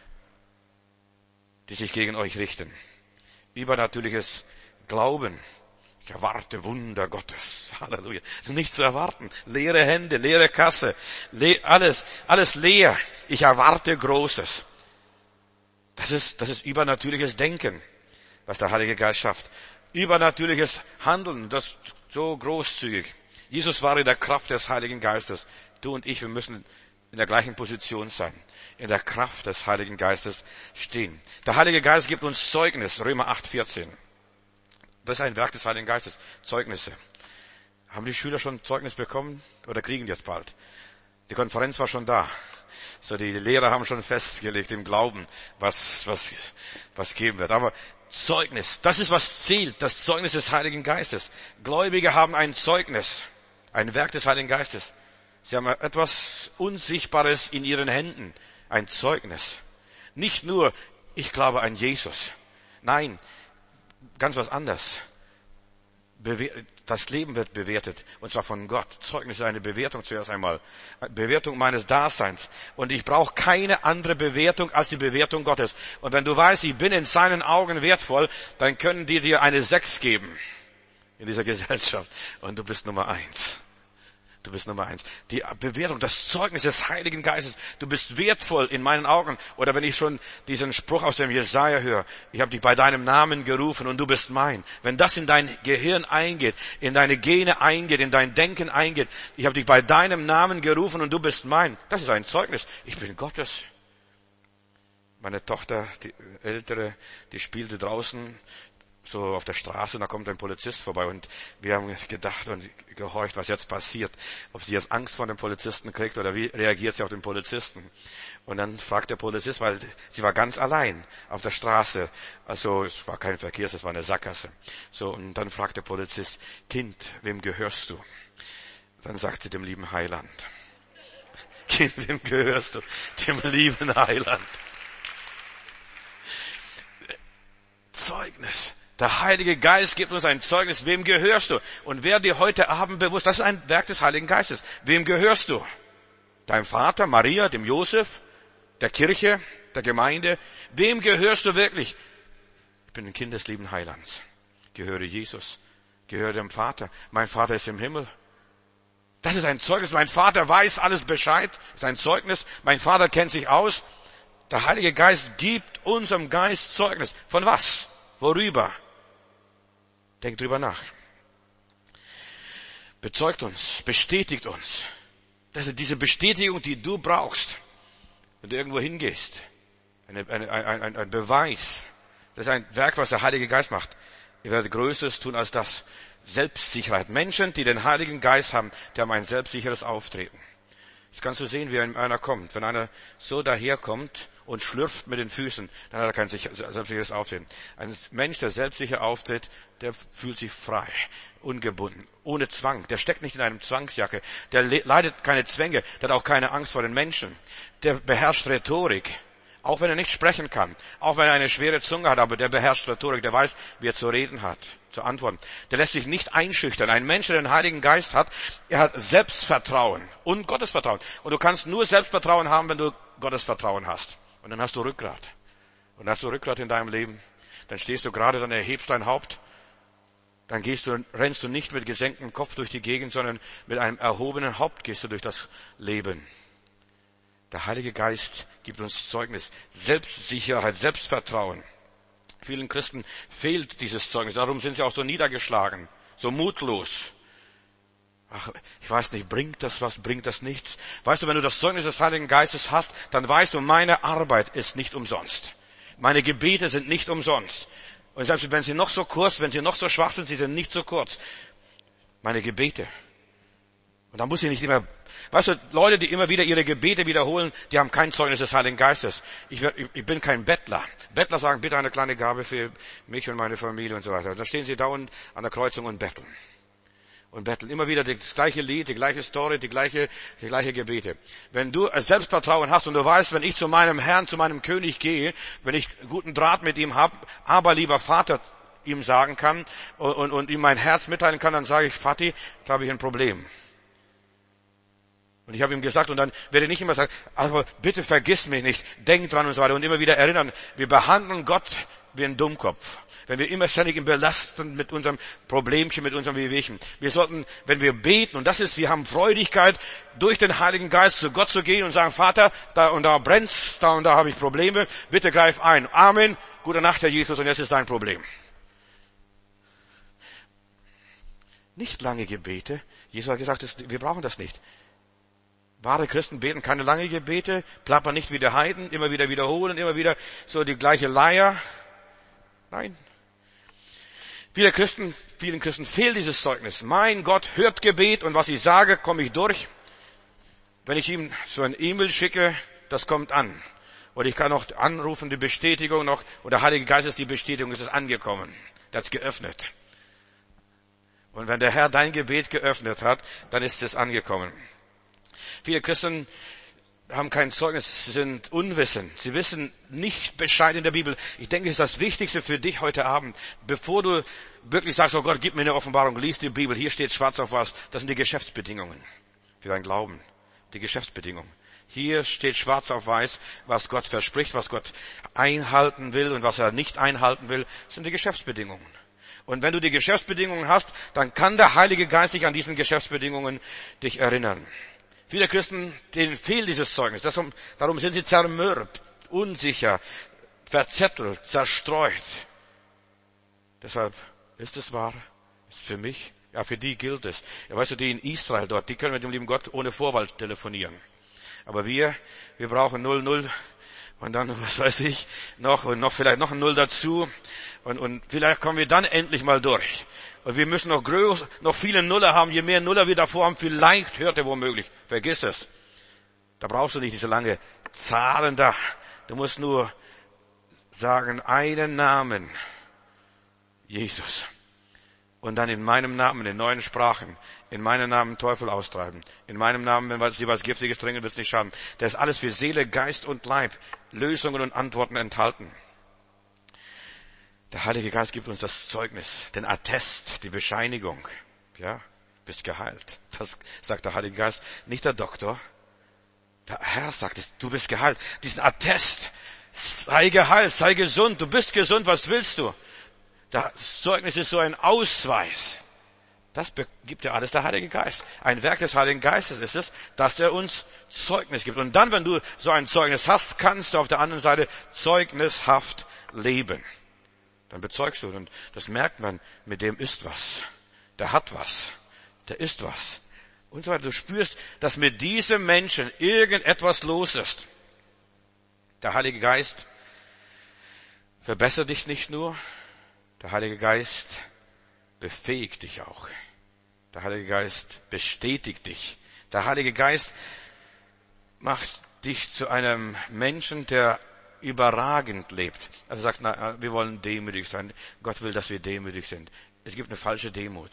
die sich gegen euch richten. Übernatürliches Glauben. Ich erwarte Wunder Gottes. Halleluja. Das ist nicht zu erwarten. Leere Hände, leere Kasse, le- alles, alles leer. Ich erwarte Großes. Das ist, das ist übernatürliches Denken, was der Heilige Geist schafft. Übernatürliches Handeln, das so großzügig. Jesus war in der Kraft des Heiligen Geistes. Du und ich, wir müssen in der gleichen Position sein. In der Kraft des Heiligen Geistes stehen. Der Heilige Geist gibt uns Zeugnis. Römer acht, vierzehn. Das ist ein Werk des Heiligen Geistes. Zeugnisse. Haben die Schüler schon Zeugnis bekommen? Oder kriegen jetzt bald? Die Konferenz war schon da. So, die Lehrer haben schon festgelegt im Glauben, was, was, was geben wird. Aber Zeugnis, das ist, was zählt. Das Zeugnis des Heiligen Geistes. Gläubige haben ein Zeugnis. Ein Werk des Heiligen Geistes. Sie haben etwas Unsichtbares in ihren Händen. Ein Zeugnis. Nicht nur, ich glaube an Jesus. Nein, ganz was anderes. Das Leben wird bewertet. Und zwar von Gott. Zeugnis ist eine Bewertung zuerst einmal. Bewertung meines Daseins. Und ich brauche keine andere Bewertung als die Bewertung Gottes. Und wenn du weißt, ich bin in seinen Augen wertvoll, dann können die dir eine Sechs geben. In dieser Gesellschaft. Und du bist Nummer eins. Du bist Nummer eins. Die Bewertung, das Zeugnis des Heiligen Geistes. Du bist wertvoll in meinen Augen. Oder wenn ich schon diesen Spruch aus dem Jesaja höre. Ich habe dich bei deinem Namen gerufen und du bist mein. Wenn das in dein Gehirn eingeht, in deine Gene eingeht, in dein Denken eingeht. Ich habe dich bei deinem Namen gerufen und du bist mein. Das ist ein Zeugnis. Ich bin Gottes. Meine Tochter, die ältere, die spielte draußen so auf der Straße, und da kommt ein Polizist vorbei und wir haben gedacht und gehorcht, was jetzt passiert. Ob sie jetzt Angst vor dem Polizisten kriegt oder wie reagiert sie auf den Polizisten. Und dann fragt der Polizist, weil sie war ganz allein auf der Straße. Also es war kein Verkehr, es war eine Sackgasse. So, und dann fragt der Polizist, Kind, wem gehörst du? Dann sagt sie dem lieben Heiland. Kind, wem gehörst du? Dem lieben Heiland. Zeugnis. Der Heilige Geist gibt uns ein Zeugnis. Wem gehörst du? Und wer dir heute Abend bewusst, das ist ein Werk des Heiligen Geistes. Wem gehörst du? Deinem Vater, Maria, dem Josef, der Kirche, der Gemeinde? Wem gehörst du wirklich? Ich bin ein Kind des lieben Heilands. Gehöre Jesus. Gehöre dem Vater. Mein Vater ist im Himmel. Das ist ein Zeugnis. Mein Vater weiß alles Bescheid. Das ist ein Zeugnis. Mein Vater kennt sich aus. Der Heilige Geist gibt unserem Geist Zeugnis. Von was? Worüber? Denk drüber nach. Bezeugt uns, bestätigt uns. Das ist diese Bestätigung, die du brauchst, wenn du irgendwo hingehst. Eine, eine, ein, ein, ein Beweis. Das ist ein Werk, was der Heilige Geist macht. Ihr werdet Größeres tun als das. Selbstsicherheit. Menschen, die den Heiligen Geist haben, die haben ein selbstsicheres Auftreten. Jetzt kannst du sehen, wie einer kommt. Wenn einer so daherkommt und schlürft mit den Füßen, dann hat er kein selbstsicheres Auftreten. Ein Mensch, der selbstsicher auftritt, der fühlt sich frei, ungebunden, ohne Zwang. Der steckt nicht in einem Zwangsjacke. Der leidet keine Zwänge. Der hat auch keine Angst vor den Menschen. Der beherrscht Rhetorik. Auch wenn er nicht sprechen kann. Auch wenn er eine schwere Zunge hat, aber der beherrscht Rhetorik. Der weiß, wie er zu reden hat, zu antworten. Der lässt sich nicht einschüchtern. Ein Mensch, der den Heiligen Geist hat, er hat Selbstvertrauen und Gottesvertrauen. Und du kannst nur Selbstvertrauen haben, wenn du Gottesvertrauen hast. Und dann hast du Rückgrat. Und dann hast du Rückgrat in deinem Leben. Dann stehst du gerade, dann erhebst dein Haupt. Dann gehst du, rennst du nicht mit gesenktem Kopf durch die Gegend, sondern mit einem erhobenen Haupt gehst du durch das Leben. Der Heilige Geist gibt uns Zeugnis, Selbstsicherheit, Selbstvertrauen. Vielen Christen fehlt dieses Zeugnis. Darum sind sie auch so niedergeschlagen, so mutlos. Ach, ich weiß nicht, bringt das was, bringt das nichts? Weißt du, wenn du das Zeugnis des Heiligen Geistes hast, dann weißt du, meine Arbeit ist nicht umsonst. Meine Gebete sind nicht umsonst. Und selbst wenn sie noch so kurz, wenn sie noch so schwach sind, sie sind nicht so kurz. Meine Gebete. Und da muss ich nicht immer, weißt du, Leute, die immer wieder ihre Gebete wiederholen, die haben kein Zeugnis des Heiligen Geistes. Ich, ich bin kein Bettler. Bettler sagen, bitte eine kleine Gabe für mich und meine Familie und so weiter. Und da stehen sie dauernd an der Kreuzung und betteln. Und betteln. Immer wieder das gleiche Lied, die gleiche Story, die gleiche, die gleiche Gebete. Wenn du Selbstvertrauen hast und du weißt, wenn ich zu meinem Herrn, zu meinem König gehe, wenn ich guten Draht mit ihm habe, aber lieber Vater ihm sagen kann und, und, und ihm mein Herz mitteilen kann, dann sage ich, Vati, da habe ich ein Problem. Und ich habe ihm gesagt, und dann werde ich nicht immer sagen, also bitte vergiss mich nicht, denk dran und so weiter und immer wieder erinnern. Wir behandeln Gott wie ein Dummkopf. Wenn wir immer ständig ihn belasten mit unserem Problemchen, mit unserem Wehwehchen. Wir sollten, wenn wir beten, und das ist, wir haben Freudigkeit, durch den Heiligen Geist zu Gott zu gehen und sagen, Vater, da und da brennt's, da und da habe ich Probleme, bitte greif ein. Amen, gute Nacht, Herr Jesus, und jetzt ist dein Problem. Nicht lange Gebete, Jesus hat gesagt, wir brauchen das nicht. Wahre Christen beten keine lange Gebete, plappern nicht wie die Heiden, immer wieder wiederholen, immer wieder so die gleiche Leier. Nein. Viele Christen, vielen Christen fehlt dieses Zeugnis. Mein Gott hört Gebet und was ich sage, komme ich durch. Wenn ich ihm so ein E-Mail schicke, das kommt an. Oder ich kann noch anrufen, die Bestätigung noch, oder der Heilige Geist ist die Bestätigung, es ist angekommen. Der hat es geöffnet. Und wenn der Herr dein Gebet geöffnet hat, dann ist es angekommen. Viele Christen haben kein Zeugnis, sie sind unwissend. Sie wissen nicht Bescheid in der Bibel. Ich denke, es ist das Wichtigste für dich heute Abend. Bevor du wirklich sagst, oh Gott, gib mir eine Offenbarung, lies die Bibel, hier steht schwarz auf weiß. Das sind die Geschäftsbedingungen für dein Glauben. Die Geschäftsbedingungen. Hier steht schwarz auf weiß, was Gott verspricht, was Gott einhalten will und was er nicht einhalten will, sind die Geschäftsbedingungen. Und wenn du die Geschäftsbedingungen hast, dann kann der Heilige Geist dich an diesen Geschäftsbedingungen dich erinnern. Viele Christen, denen fehlt dieses Zeugnis. Darum sind sie zermürbt, unsicher, verzettelt, zerstreut. Deshalb ist es wahr, ist für mich, ja für die gilt es. Ja, weißt du, die in Israel dort, die können mit dem lieben Gott ohne Vorwahl telefonieren. Aber wir, wir brauchen null, null und dann, was weiß ich, noch und noch vielleicht noch ein Null dazu und, und vielleicht kommen wir dann endlich mal durch. Und wir müssen noch größer, noch viele Nuller haben. Je mehr Nuller wir davor haben, vielleicht hört er womöglich. Vergiss es. Da brauchst du nicht diese lange Zahlen da. Du musst nur sagen, einen Namen. Jesus. Und dann in meinem Namen, in neuen Sprachen, in meinem Namen Teufel austreiben. In meinem Namen, wenn sie was Giftiges trinken, wird es nicht schaden. Da ist alles für Seele, Geist und Leib. Lösungen und Antworten enthalten. Der Heilige Geist gibt uns das Zeugnis, den Attest, die Bescheinigung. Ja, bist geheilt. Das sagt der Heilige Geist, nicht der Doktor. Der Herr sagt es, du bist geheilt. Diesen Attest, sei geheilt, sei gesund, du bist gesund, was willst du? Das Zeugnis ist so ein Ausweis. Das gibt ja alles der Heilige Geist. Ein Werk des Heiligen Geistes ist es, dass er uns Zeugnis gibt. Und dann, wenn du so ein Zeugnis hast, kannst du auf der anderen Seite zeugnishaft leben. Dann bezeugst du, und das merkt man, mit dem ist was. Der hat was. Der ist was. Und so weiter. Du spürst, dass mit diesem Menschen irgendetwas los ist. Der Heilige Geist verbessert dich nicht nur, der Heilige Geist befähigt dich auch. Der Heilige Geist bestätigt dich. Der Heilige Geist macht dich zu einem Menschen, der überragend lebt. Also sagt, na, wir wollen demütig sein. Gott will, dass wir demütig sind. Es gibt eine falsche Demut.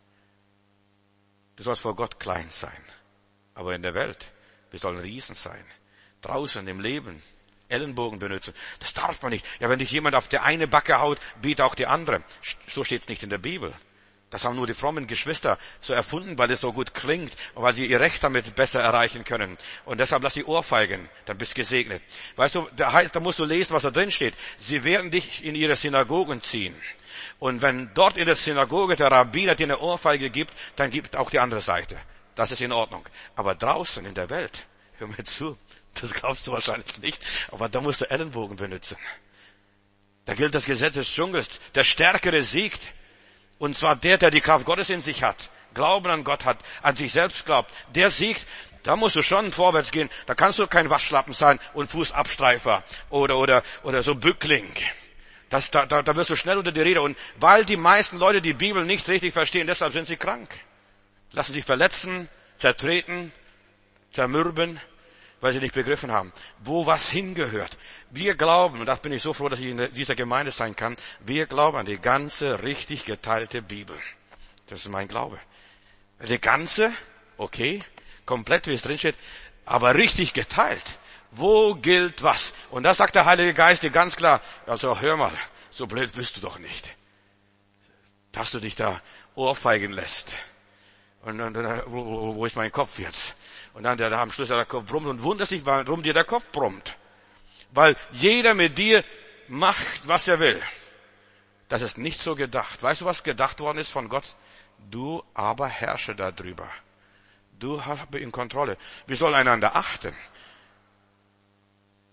Du sollst vor Gott klein sein. Aber in der Welt, wir sollen Riesen sein. Draußen im Leben, Ellenbogen benutzen. Das darf man nicht. Ja, wenn dich jemand auf die eine Backe haut, biete auch die andere. So steht's nicht in der Bibel. Das haben nur die frommen Geschwister so erfunden, weil es so gut klingt und weil sie ihr Recht damit besser erreichen können. Und deshalb lass die Ohrfeigen, dann bist gesegnet. Weißt du, da heißt, da musst du lesen, was da drin steht. Sie werden dich in ihre Synagogen ziehen. Und wenn dort in der Synagoge der Rabbiner dir eine Ohrfeige gibt, dann gibt auch die andere Seite. Das ist in Ordnung. Aber draußen in der Welt, hör mir zu, das glaubst du wahrscheinlich nicht, aber da musst du Ellenbogen benutzen. Da gilt das Gesetz des Dschungels. Der Stärkere siegt. Und zwar der, der die Kraft Gottes in sich hat, Glauben an Gott hat, an sich selbst glaubt, der siegt. Da musst du schon vorwärts gehen. Da kannst du kein Waschlappen sein und Fußabstreifer oder oder oder so Bückling. Das, da, da, da wirst du schnell unter die Räder. Und weil die meisten Leute die Bibel nicht richtig verstehen, deshalb sind sie krank. Lassen sich verletzen, zertreten, zermürben, weil sie nicht begriffen haben, wo was hingehört. Wir glauben, und da bin ich so froh, dass ich in dieser Gemeinde sein kann, wir glauben an die ganze richtig geteilte Bibel. Das ist mein Glaube. Die ganze, okay, komplett, wie es drin steht, aber richtig geteilt. Wo gilt was? Und da sagt der Heilige Geist dir ganz klar, also hör mal, so blöd bist du doch nicht, dass du dich da ohrfeigen lässt. Und dann, wo, wo ist mein Kopf jetzt? Und dann der, der am Schluss der Kopf brummt und wundert sich, warum dir der Kopf brummt. Weil jeder mit dir macht, was er will. Das ist nicht so gedacht. Weißt du, was gedacht worden ist von Gott? Du aber herrsche darüber. Du habe in Kontrolle. Wir sollen einander achten.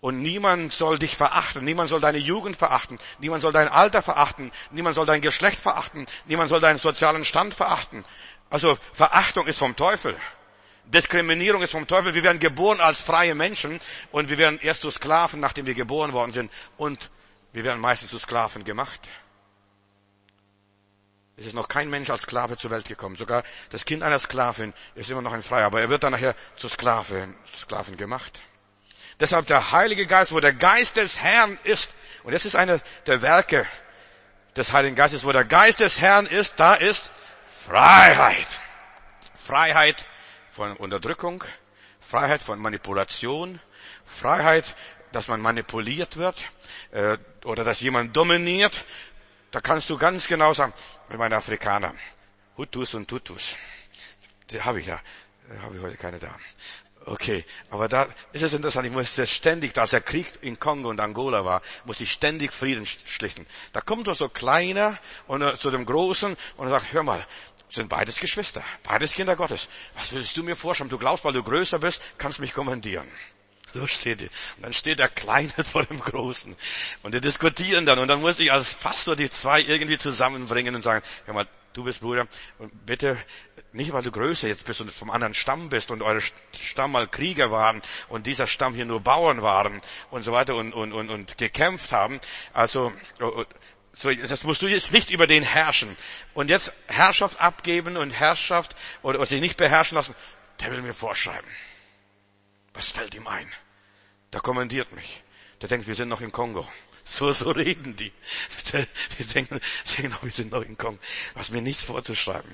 Und niemand soll dich verachten, niemand soll deine Jugend verachten, niemand soll dein Alter verachten, niemand soll dein Geschlecht verachten, niemand soll deinen sozialen Stand verachten. Also Verachtung ist vom Teufel. Diskriminierung ist vom Teufel. Wir werden geboren als freie Menschen und wir werden erst zu Sklaven, nachdem wir geboren worden sind. Und wir werden meistens zu Sklaven gemacht. Es ist noch kein Mensch als Sklave zur Welt gekommen. Sogar das Kind einer Sklavin ist immer noch ein Freier, aber er wird dann nachher zu Sklaven, Sklaven gemacht. Deshalb der Heilige Geist, wo der Geist des Herrn ist, und das ist eine der Werke des Heiligen Geistes, wo der Geist des Herrn ist, da ist Freiheit. Freiheit von Unterdrückung, Freiheit von Manipulation, Freiheit, dass man manipuliert wird äh, oder dass jemand dominiert. Da kannst du ganz genau sagen, meine Afrikaner, Hutus und Tutus, die habe ich ja, habe ich heute keine da. Okay, aber da ist es interessant, ich musste ständig, als der Krieg in Kongo und Angola war, musste ich ständig Frieden schlichten. Da kommt doch so kleiner und uh, zu dem Großen und sagt, hör mal, sind beides Geschwister, beides Kinder Gottes. Was willst du mir vorschreiben? Du glaubst, weil du größer bist, kannst mich kommandieren. So steht die. Und dann steht der Kleine vor dem Großen. Und die diskutieren dann. Und dann muss ich als Pastor die zwei irgendwie zusammenbringen und sagen, hör mal, du bist Bruder, und bitte, nicht weil du größer jetzt bist und vom anderen Stamm bist und eure Stamm mal Krieger waren und dieser Stamm hier nur Bauern waren und so weiter und, und, und, und gekämpft haben. Also, so, das musst du jetzt nicht über den herrschen. Und jetzt Herrschaft abgeben und Herrschaft oder, oder sich nicht beherrschen lassen, der will mir vorschreiben. Was fällt ihm ein? Der kommandiert mich. Der denkt, wir sind noch im Kongo. So, so reden die. Wir denken, wir sind noch im Kongo. Was mir nichts vorzuschreiben.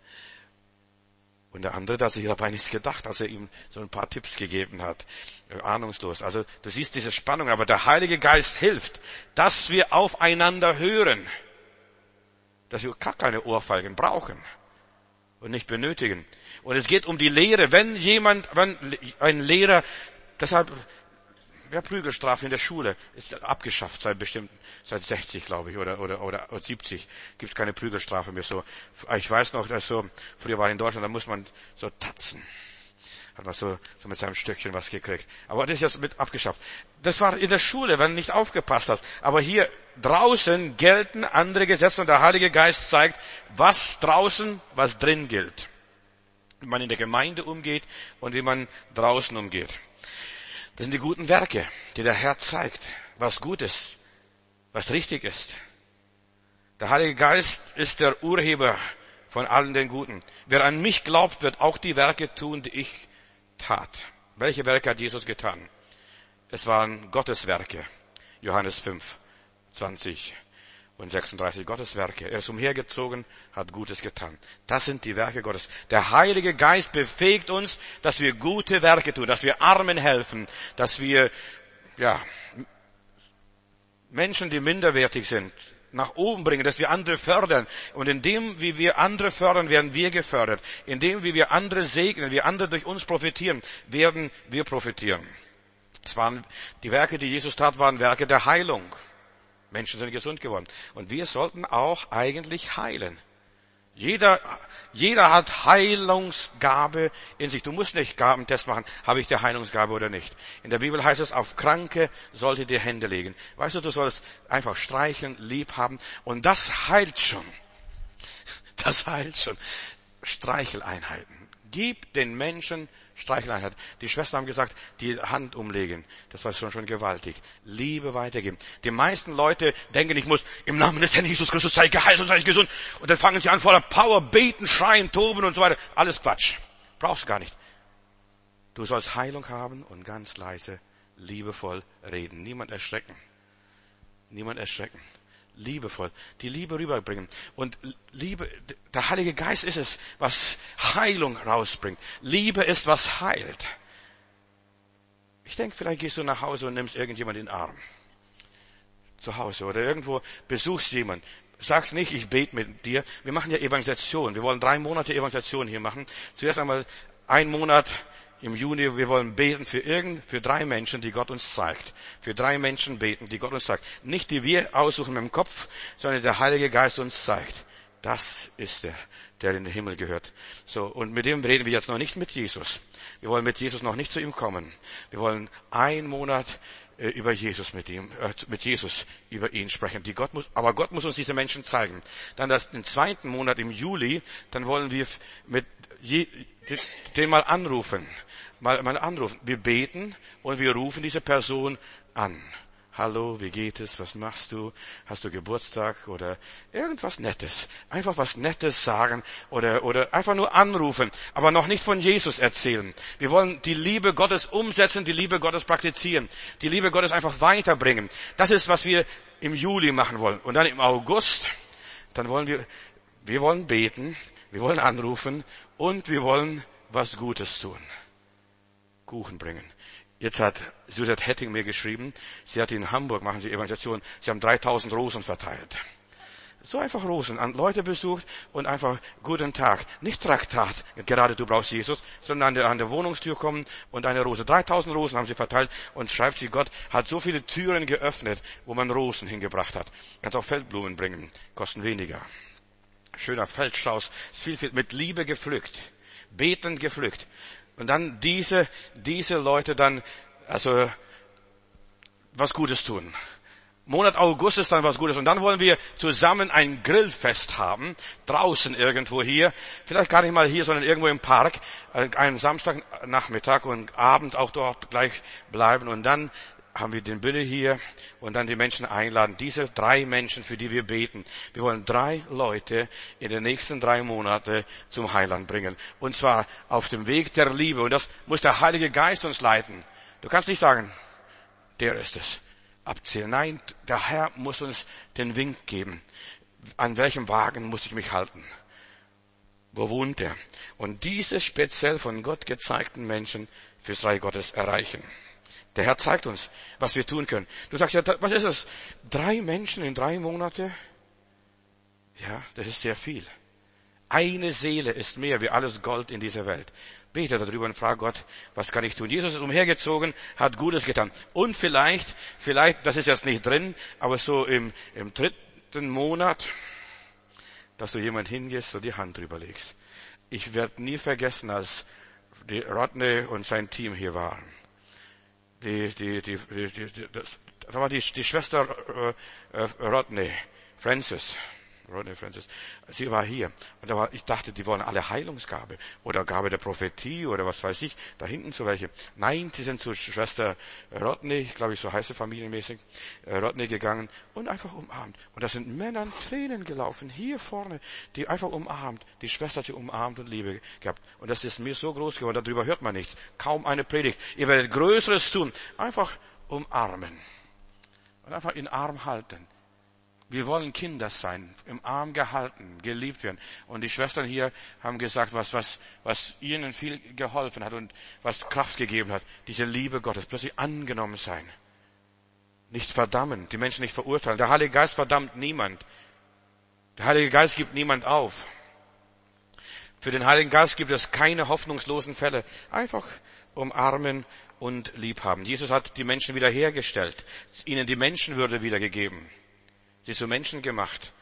Und der andere, der hat sich dabei nichts gedacht, als er ihm so ein paar Tipps gegeben hat. Ahnungslos. Also, du siehst diese Spannung. Aber der Heilige Geist hilft, dass wir aufeinander hören. Dass wir gar keine Ohrfeigen brauchen. Und nicht benötigen. Und es geht um die Lehre. Wenn jemand, wenn ein Lehrer, deshalb, ja, Prügelstrafe in der Schule ist abgeschafft seit bestimmt, seit sechzig, glaube ich, oder, oder, oder siebzig. Gibt es keine Prügelstrafe mehr so. Ich weiß noch, dass so, früher war in Deutschland, da muss man so tatzen. Hat man so, so mit seinem Stöckchen was gekriegt. Aber das ist jetzt mit abgeschafft. Das war in der Schule, wenn du nicht aufgepasst hast. Aber hier draußen gelten andere Gesetze und der Heilige Geist zeigt, was draußen, was drin gilt. Wie man in der Gemeinde umgeht und wie man draußen umgeht. Das sind die guten Werke, die der Herr zeigt, was gut ist, was richtig ist. Der Heilige Geist ist der Urheber von allen den Guten. Wer an mich glaubt, wird auch die Werke tun, die ich tat. Welche Werke hat Jesus getan? Es waren Gotteswerke. Johannes fünf, zwanzig und sechsunddreißig. Gotteswerke. Er ist umhergezogen, hat Gutes getan. Das sind die Werke Gottes. Der Heilige Geist befähigt uns, dass wir gute Werke tun, dass wir Armen helfen, dass wir, ja, Menschen, die minderwertig sind, nach oben bringen, dass wir andere fördern. Und indem, wie wir andere fördern, werden wir gefördert. Indem, wie wir andere segnen, wie andere durch uns profitieren, werden wir profitieren. Es waren, die Werke, die Jesus tat, waren Werke der Heilung. Menschen sind gesund geworden. Und wir sollten auch eigentlich heilen. Jeder, jeder hat Heilungsgabe in sich. Du musst nicht Gabentest machen, habe ich die Heilungsgabe oder nicht. In der Bibel heißt es, auf Kranke sollt ihr die Hände legen. Weißt du, du sollst einfach streicheln, lieb haben. Und das heilt schon. Das heilt schon. Streicheleinheiten. Gib den Menschen Streicheleinheiten. Die Schwestern haben gesagt, die Hand umlegen. Das war schon schon gewaltig. Liebe weitergeben. Die meisten Leute denken, ich muss im Namen des Herrn Jesus Christus sei geheilt und sei gesund. Und dann fangen sie an voller Power, beten, schreien, toben und so weiter. Alles Quatsch. Brauchst gar nicht. Du sollst Heilung haben und ganz leise, liebevoll reden. Niemand erschrecken. Niemand erschrecken. Liebevoll, die Liebe rüberbringen. Und Liebe, der Heilige Geist ist es, was Heilung rausbringt. Liebe ist, was heilt. Ich denke, vielleicht gehst du nach Hause und nimmst irgendjemand in den Arm. Zu Hause oder irgendwo besuchst jemand. Sagst nicht, ich bete mit dir. Wir machen ja Evangelisation. Wir wollen drei Monate Evangelisation hier machen. Zuerst einmal ein Monat im Juni, wir wollen beten für irgend, für drei Menschen, die Gott uns zeigt. Für drei Menschen beten, die Gott uns zeigt. Nicht die wir aussuchen mit dem Kopf, sondern der Heilige Geist uns zeigt. Das ist der, der in den Himmel gehört. So, und mit dem reden wir jetzt noch nicht mit Jesus. Wir wollen mit Jesus noch nicht zu ihm kommen. Wir wollen einen Monat äh, über Jesus mit ihm, äh, mit Jesus über ihn sprechen. Die Gott muss, aber Gott muss uns diese Menschen zeigen. Dann das, im zweiten Monat, im Juli, dann wollen wir mit je, den mal anrufen. Mal, mal anrufen. Wir beten und wir rufen diese Person an. Hallo, wie geht es? Was machst du? Hast du Geburtstag oder irgendwas Nettes? Einfach was Nettes sagen oder, oder einfach nur anrufen, aber noch nicht von Jesus erzählen. Wir wollen die Liebe Gottes umsetzen, die Liebe Gottes praktizieren, die Liebe Gottes einfach weiterbringen. Das ist, was wir im Juli machen wollen. Und dann im August, dann wollen wir, wir wollen beten, wir wollen anrufen und wir wollen was Gutes tun. Kuchen bringen. Jetzt hat Susanne Hetting mir geschrieben, sie hat in Hamburg, machen sie Evangelisation, sie haben dreitausend Rosen verteilt. So einfach Rosen, an Leute besucht und einfach guten Tag. Nicht Traktat, gerade du brauchst Jesus, sondern an der, an der Wohnungstür kommen und eine Rose. dreitausend Rosen haben sie verteilt und schreibt sie, Gott hat so viele Türen geöffnet, wo man Rosen hingebracht hat. Kannst auch Feldblumen bringen, kosten weniger. Schöner Feldstrauß, viel, viel, mit Liebe gepflückt, betend gepflückt. Und dann diese, diese Leute dann, also, was Gutes tun. Monat August ist dann was Gutes. Und dann wollen wir zusammen ein Grillfest haben, draußen irgendwo hier. Vielleicht gar nicht mal hier, sondern irgendwo im Park. Einen Samstagnachmittag und Abend auch dort gleich bleiben. Und dann haben wir den Billy hier und dann die Menschen einladen. Diese drei Menschen, für die wir beten. Wir wollen drei Leute in den nächsten drei Monate zum Heiland bringen. Und zwar auf dem Weg der Liebe. Und das muss der Heilige Geist uns leiten. Du kannst nicht sagen, der ist es. Abzählen. Nein, der Herr muss uns den Wink geben. An welchem Wagen muss ich mich halten? Wo wohnt er? Und diese speziell von Gott gezeigten Menschen fürs Reich Gottes erreichen. Der Herr zeigt uns, was wir tun können. Du sagst ja, was ist es? Drei Menschen in drei Monate? Ja, das ist sehr viel. Eine Seele ist mehr wie alles Gold in dieser Welt. Bete darüber und frag Gott, was kann ich tun? Jesus ist umhergezogen, hat Gutes getan. Und vielleicht, vielleicht, das ist jetzt nicht drin, aber so im, im dritten Monat, dass du jemand hingehst und die Hand drüber legst. Ich werde nie vergessen, als die Rodney und sein Team hier waren. Die, die, die, die, die das, da war die, die Schwester äh, Rodney, Francis, Rodney Francis. Sie war hier und da war, ich dachte, die wollen alle Heilungsgabe oder Gabe der Prophetie oder was weiß ich. Da hinten so welche. Nein, sie sind zu Schwester Rodney, glaube ich, so heiße familienmäßig, äh, Rodney gegangen und einfach umarmt. Und da sind Männern Tränen gelaufen hier vorne, die einfach umarmt. Die Schwester hat sie umarmt und Liebe gehabt. Und das ist mir so groß geworden. Darüber hört man nichts. Kaum eine Predigt. Ihr werdet Größeres tun. Einfach umarmen und einfach in den Arm halten. Wir wollen Kinder sein, im Arm gehalten, geliebt werden. Und die Schwestern hier haben gesagt, was, was, was ihnen viel geholfen hat und was Kraft gegeben hat. Diese Liebe Gottes, plötzlich angenommen sein. Nicht verdammen, die Menschen nicht verurteilen. Der Heilige Geist verdammt niemand. Der Heilige Geist gibt niemand auf. Für den Heiligen Geist gibt es keine hoffnungslosen Fälle. Einfach umarmen und liebhaben. Jesus hat die Menschen wiederhergestellt, ihnen die Menschenwürde wiedergegeben. Sie zu Menschen gemacht.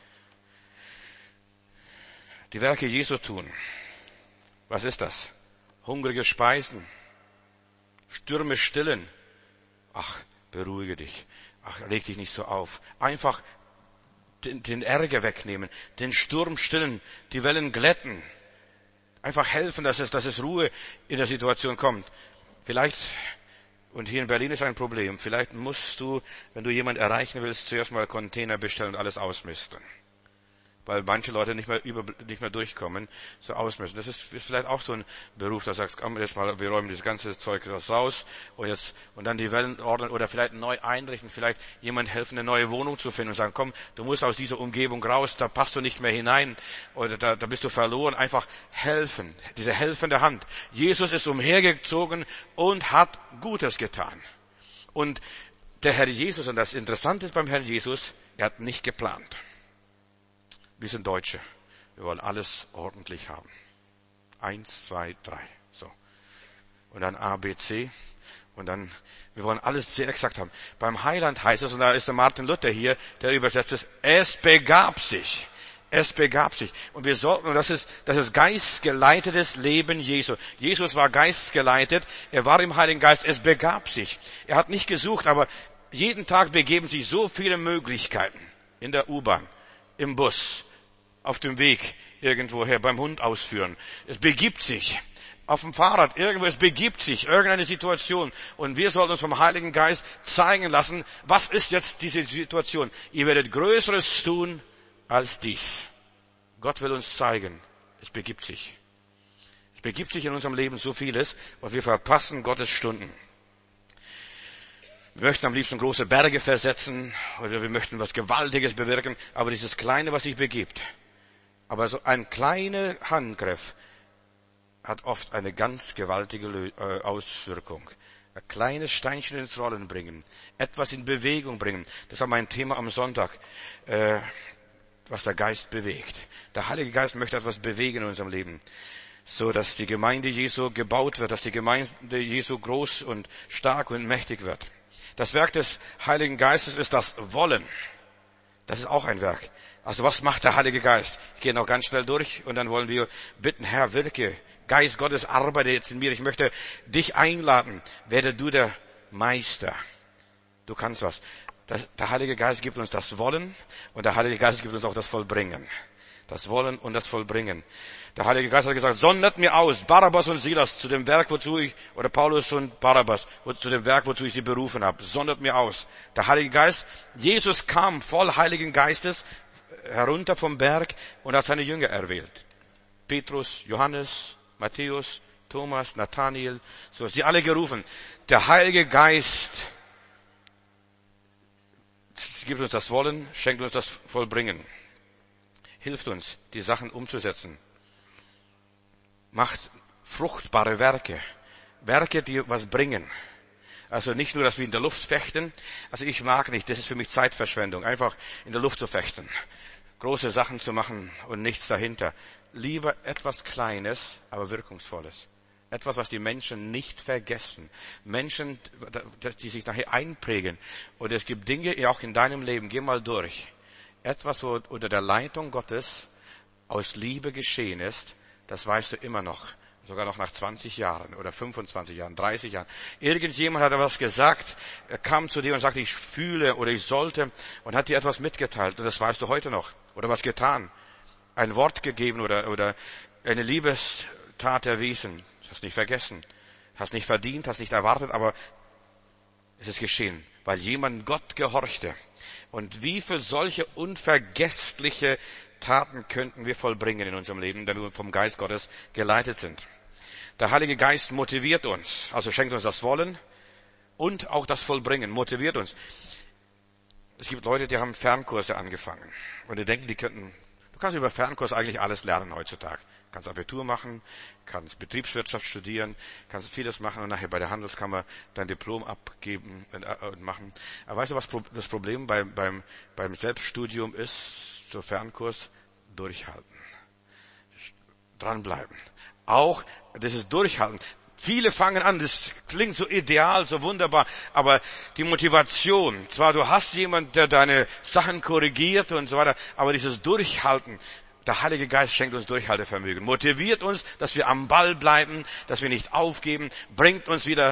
Die Werke Jesu tun. Was ist das? Hungrige speisen. Stürme stillen. Ach, beruhige dich. Ach, leg dich nicht so auf. Einfach den, den Ärger wegnehmen. Den Sturm stillen. Die Wellen glätten. Einfach helfen, dass es, dass es Ruhe in der Situation kommt. Vielleicht, und hier in Berlin ist ein Problem, vielleicht musst du, wenn du jemanden erreichen willst, zuerst mal Container bestellen und alles ausmisten. Weil manche Leute nicht mehr über, nicht mehr durchkommen, so ausmisten. Das ist, ist vielleicht auch so ein Beruf, da sagst, komm, jetzt mal, wir räumen das ganze Zeug raus und jetzt, und dann die Wellen ordnen oder vielleicht neu einrichten, vielleicht jemand helfen, eine neue Wohnung zu finden und sagen, komm, du musst aus dieser Umgebung raus, da passt du nicht mehr hinein oder da, da bist du verloren. Einfach helfen, diese helfende Hand. Jesus ist umhergezogen und hat Gutes getan. Und der Herr Jesus, und das Interessante ist beim Herrn Jesus, er hat nicht geplant. Wir sind Deutsche. Wir wollen alles ordentlich haben. Eins, zwei, drei. So. Und dann A, B, C. Und dann, wir wollen alles sehr exakt haben. Beim Heiland heißt es, und da ist der Martin Luther hier, der übersetzt es, es begab sich. Es begab sich. Und wir sollten, und das ist, das ist geistgeleitetes Leben Jesu. Jesus war geistgeleitet. Er war im Heiligen Geist. Es begab sich. Er hat nicht gesucht, aber jeden Tag begeben sich so viele Möglichkeiten. In der U-Bahn, im Bus, auf dem Weg irgendwoher, beim Hund ausführen. Es begibt sich. Auf dem Fahrrad, irgendwo, es begibt sich, irgendeine Situation. Und wir sollten uns vom Heiligen Geist zeigen lassen, was ist jetzt diese Situation? Ihr werdet Größeres tun als dies. Gott will uns zeigen, es begibt sich. Es begibt sich in unserem Leben so vieles und wir verpassen Gottes Stunden. Wir möchten am liebsten große Berge versetzen oder wir möchten was Gewaltiges bewirken, aber dieses Kleine, was sich begibt. Aber so ein kleiner Handgriff hat oft eine ganz gewaltige Auswirkung. Ein kleines Steinchen ins Rollen bringen, etwas in Bewegung bringen. Das war mein Thema am Sonntag, äh, was der Geist bewegt. Der Heilige Geist möchte etwas bewegen in unserem Leben, so dass die Gemeinde Jesu gebaut wird, dass die Gemeinde Jesu groß und stark und mächtig wird. Das Werk des Heiligen Geistes ist das Wollen. Das ist auch ein Werk. Also was macht der Heilige Geist? Ich gehe noch ganz schnell durch und dann wollen wir bitten, Herr, wirke. Geist Gottes, arbeite jetzt in mir. Ich möchte dich einladen. Werde du der Meister. Du kannst was. Das, der Heilige Geist gibt uns das Wollen und der Heilige Geist gibt uns auch das Vollbringen. Das Wollen und das Vollbringen. Der Heilige Geist hat gesagt, sondert mir aus, Barabbas und Silas, zu dem Werk, wozu ich, oder Paulus und Barabbas, zu dem Werk, wozu ich sie berufen habe. Sondert mir aus. Der Heilige Geist, Jesus kam voll Heiligen Geistes herunter vom Berg und hat seine Jünger erwählt. Petrus, Johannes, Matthäus, Thomas, Nathanael, so sie alle gerufen. Der Heilige Geist gibt uns das Wollen, schenkt uns das Vollbringen. Hilft uns, die Sachen umzusetzen. Macht fruchtbare Werke. Werke, die was bringen. Also nicht nur, dass wir in der Luft fechten. Also ich mag nicht, das ist für mich Zeitverschwendung, einfach in der Luft zu fechten. Große Sachen zu machen und nichts dahinter. Lieber etwas Kleines, aber Wirkungsvolles. Etwas, was die Menschen nicht vergessen. Menschen, die sich nachher einprägen. Und es gibt Dinge, auch in deinem Leben, geh mal durch. Etwas, wo unter der Leitung Gottes aus Liebe geschehen ist, das weißt du immer noch. Sogar noch nach zwanzig Jahren oder fünfundzwanzig Jahren, dreißig Jahren. Irgendjemand hat etwas gesagt, er kam zu dir und sagte, ich fühle oder ich sollte und hat dir etwas mitgeteilt. Und das weißt du heute noch. Oder was getan. Ein Wort gegeben oder, oder eine Liebestat erwiesen. Hast nicht vergessen. Hast nicht verdient, hast nicht erwartet, aber es ist geschehen, weil jemand Gott gehorchte. Und wie viele solche unvergessliche Taten könnten wir vollbringen in unserem Leben, wenn wir vom Geist Gottes geleitet sind. Der Heilige Geist motiviert uns, also schenkt uns das Wollen und auch das Vollbringen, motiviert uns. Es gibt Leute, die haben Fernkurse angefangen und die denken, die könnten, du kannst über Fernkurs eigentlich alles lernen heutzutage. Du kannst Abitur machen, kannst Betriebswirtschaft studieren, kannst vieles machen und nachher bei der Handelskammer dein Diplom abgeben und machen. Aber weißt du, was das Problem beim, beim, beim Selbststudium ist, so Fernkurs? Durchhalten. Dranbleiben. Auch dieses Durchhalten. Viele fangen an, das klingt so ideal, so wunderbar, aber die Motivation, zwar du hast jemanden, der deine Sachen korrigiert und so weiter, aber dieses Durchhalten, der Heilige Geist schenkt uns Durchhaltevermögen, motiviert uns, dass wir am Ball bleiben, dass wir nicht aufgeben, bringt uns wieder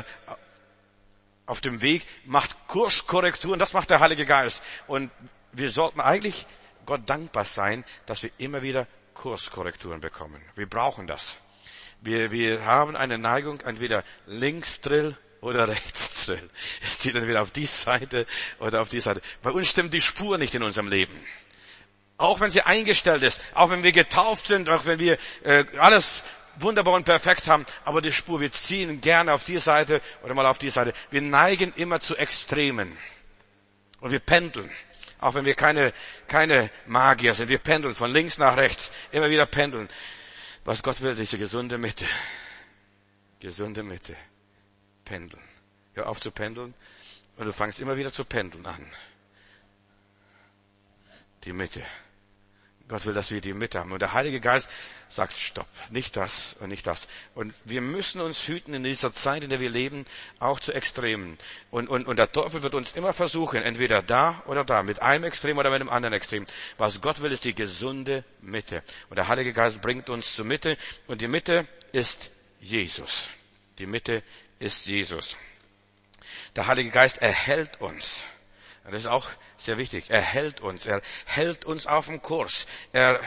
auf dem Weg, macht Kurskorrekturen, das macht der Heilige Geist. Und wir sollten eigentlich Gott dankbar sein, dass wir immer wieder Kurskorrekturen bekommen. Wir brauchen das. Wir, wir haben eine Neigung, entweder Linksdrill oder Rechtsdrill. Es zieht entweder auf die Seite oder auf die Seite. Bei uns stimmt die Spur nicht in unserem Leben. Auch wenn sie eingestellt ist, auch wenn wir getauft sind, auch wenn wir äh, alles wunderbar und perfekt haben, aber die Spur, wir ziehen gerne auf die Seite oder mal auf die Seite. Wir neigen immer zu Extremen. Und wir pendeln. Auch wenn wir keine, keine Magier sind. Wir pendeln von links nach rechts. Immer wieder pendeln. Was Gott will, diese gesunde Mitte. Gesunde Mitte. Pendeln. Hör auf zu pendeln und du fangst immer wieder zu pendeln an. Die Mitte. Gott will, dass wir die Mitte haben. Und der Heilige Geist sagt, stopp, nicht das und nicht das. Und wir müssen uns hüten in dieser Zeit, in der wir leben, auch zu Extremen. Und, und, und der Teufel wird uns immer versuchen, entweder da oder da, mit einem Extrem oder mit einem anderen Extrem. Was Gott will, ist die gesunde Mitte. Und der Heilige Geist bringt uns zur Mitte. Und die Mitte ist Jesus. Die Mitte ist Jesus. Der Heilige Geist erhält uns. Das ist auch sehr wichtig. Er hält uns. Er hält uns auf dem Kurs. Er,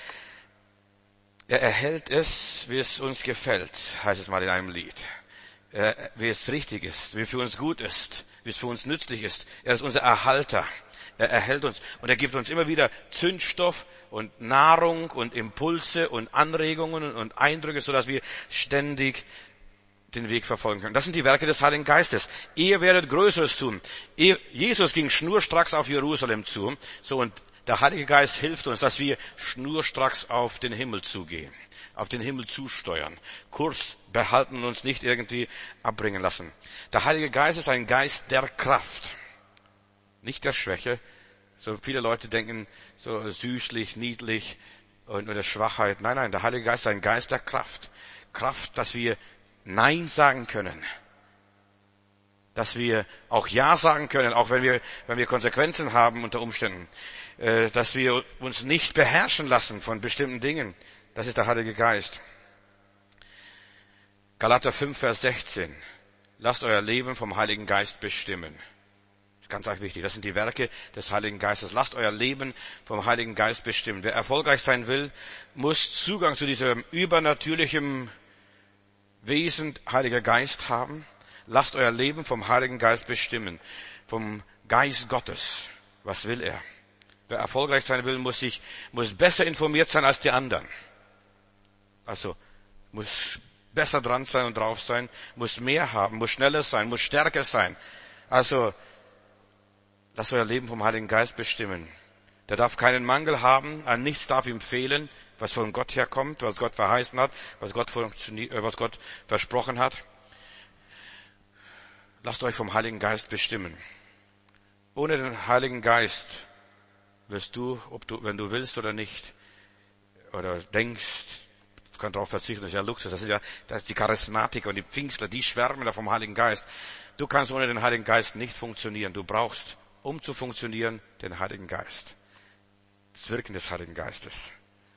er erhält es, wie es uns gefällt, heißt es mal in einem Lied. Er, wie es richtig ist, wie es für uns gut ist, wie es für uns nützlich ist. Er ist unser Erhalter. Er erhält uns. Und er gibt uns immer wieder Zündstoff und Nahrung und Impulse und Anregungen und Eindrücke, sodass wir ständig den Weg verfolgen können. Das sind die Werke des Heiligen Geistes. Ihr werdet Größeres tun. Jesus ging schnurstracks auf Jerusalem zu. So, und der Heilige Geist hilft uns, dass wir schnurstracks auf den Himmel zugehen, auf den Himmel zusteuern, Kurs behalten und uns nicht irgendwie abbringen lassen. Der Heilige Geist ist ein Geist der Kraft, nicht der Schwäche. So viele Leute denken so süßlich, niedlich und nur der Schwachheit. Nein, nein, der Heilige Geist ist ein Geist der Kraft. Kraft, dass wir Nein sagen können. Dass wir auch Ja sagen können, auch wenn wir, wenn wir Konsequenzen haben unter Umständen. Äh, dass wir uns nicht beherrschen lassen von bestimmten Dingen. Das ist der Heilige Geist. Galater fünf, Vers sechzehn. Lasst euer Leben vom Heiligen Geist bestimmen. Das ist ganz arg wichtig. Das sind die Werke des Heiligen Geistes. Lasst euer Leben vom Heiligen Geist bestimmen. Wer erfolgreich sein will, muss Zugang zu diesem übernatürlichen Wesen Heiliger Geist haben. Lasst euer Leben vom Heiligen Geist bestimmen. Vom Geist Gottes. Was will er? Wer erfolgreich sein will, muss sich, muss besser informiert sein als die anderen. Also, muss besser dran sein und drauf sein, muss mehr haben, muss schneller sein, muss stärker sein. Also, lasst euer Leben vom Heiligen Geist bestimmen. Der darf keinen Mangel haben, an nichts darf ihm fehlen, was von Gott herkommt, was Gott verheißen hat, was Gott, was Gott versprochen hat. Lasst euch vom Heiligen Geist bestimmen. Ohne den Heiligen Geist wirst du, ob du, wenn du willst oder nicht, oder denkst, du kannst darauf verzichten, das ist ja Luxus, das ist ja, das ist die Charismatiker und die Pfingstler, die schwärmen da vom Heiligen Geist. Du kannst ohne den Heiligen Geist nicht funktionieren. Du brauchst, um zu funktionieren, den Heiligen Geist. Das Wirken des Heiligen Geistes.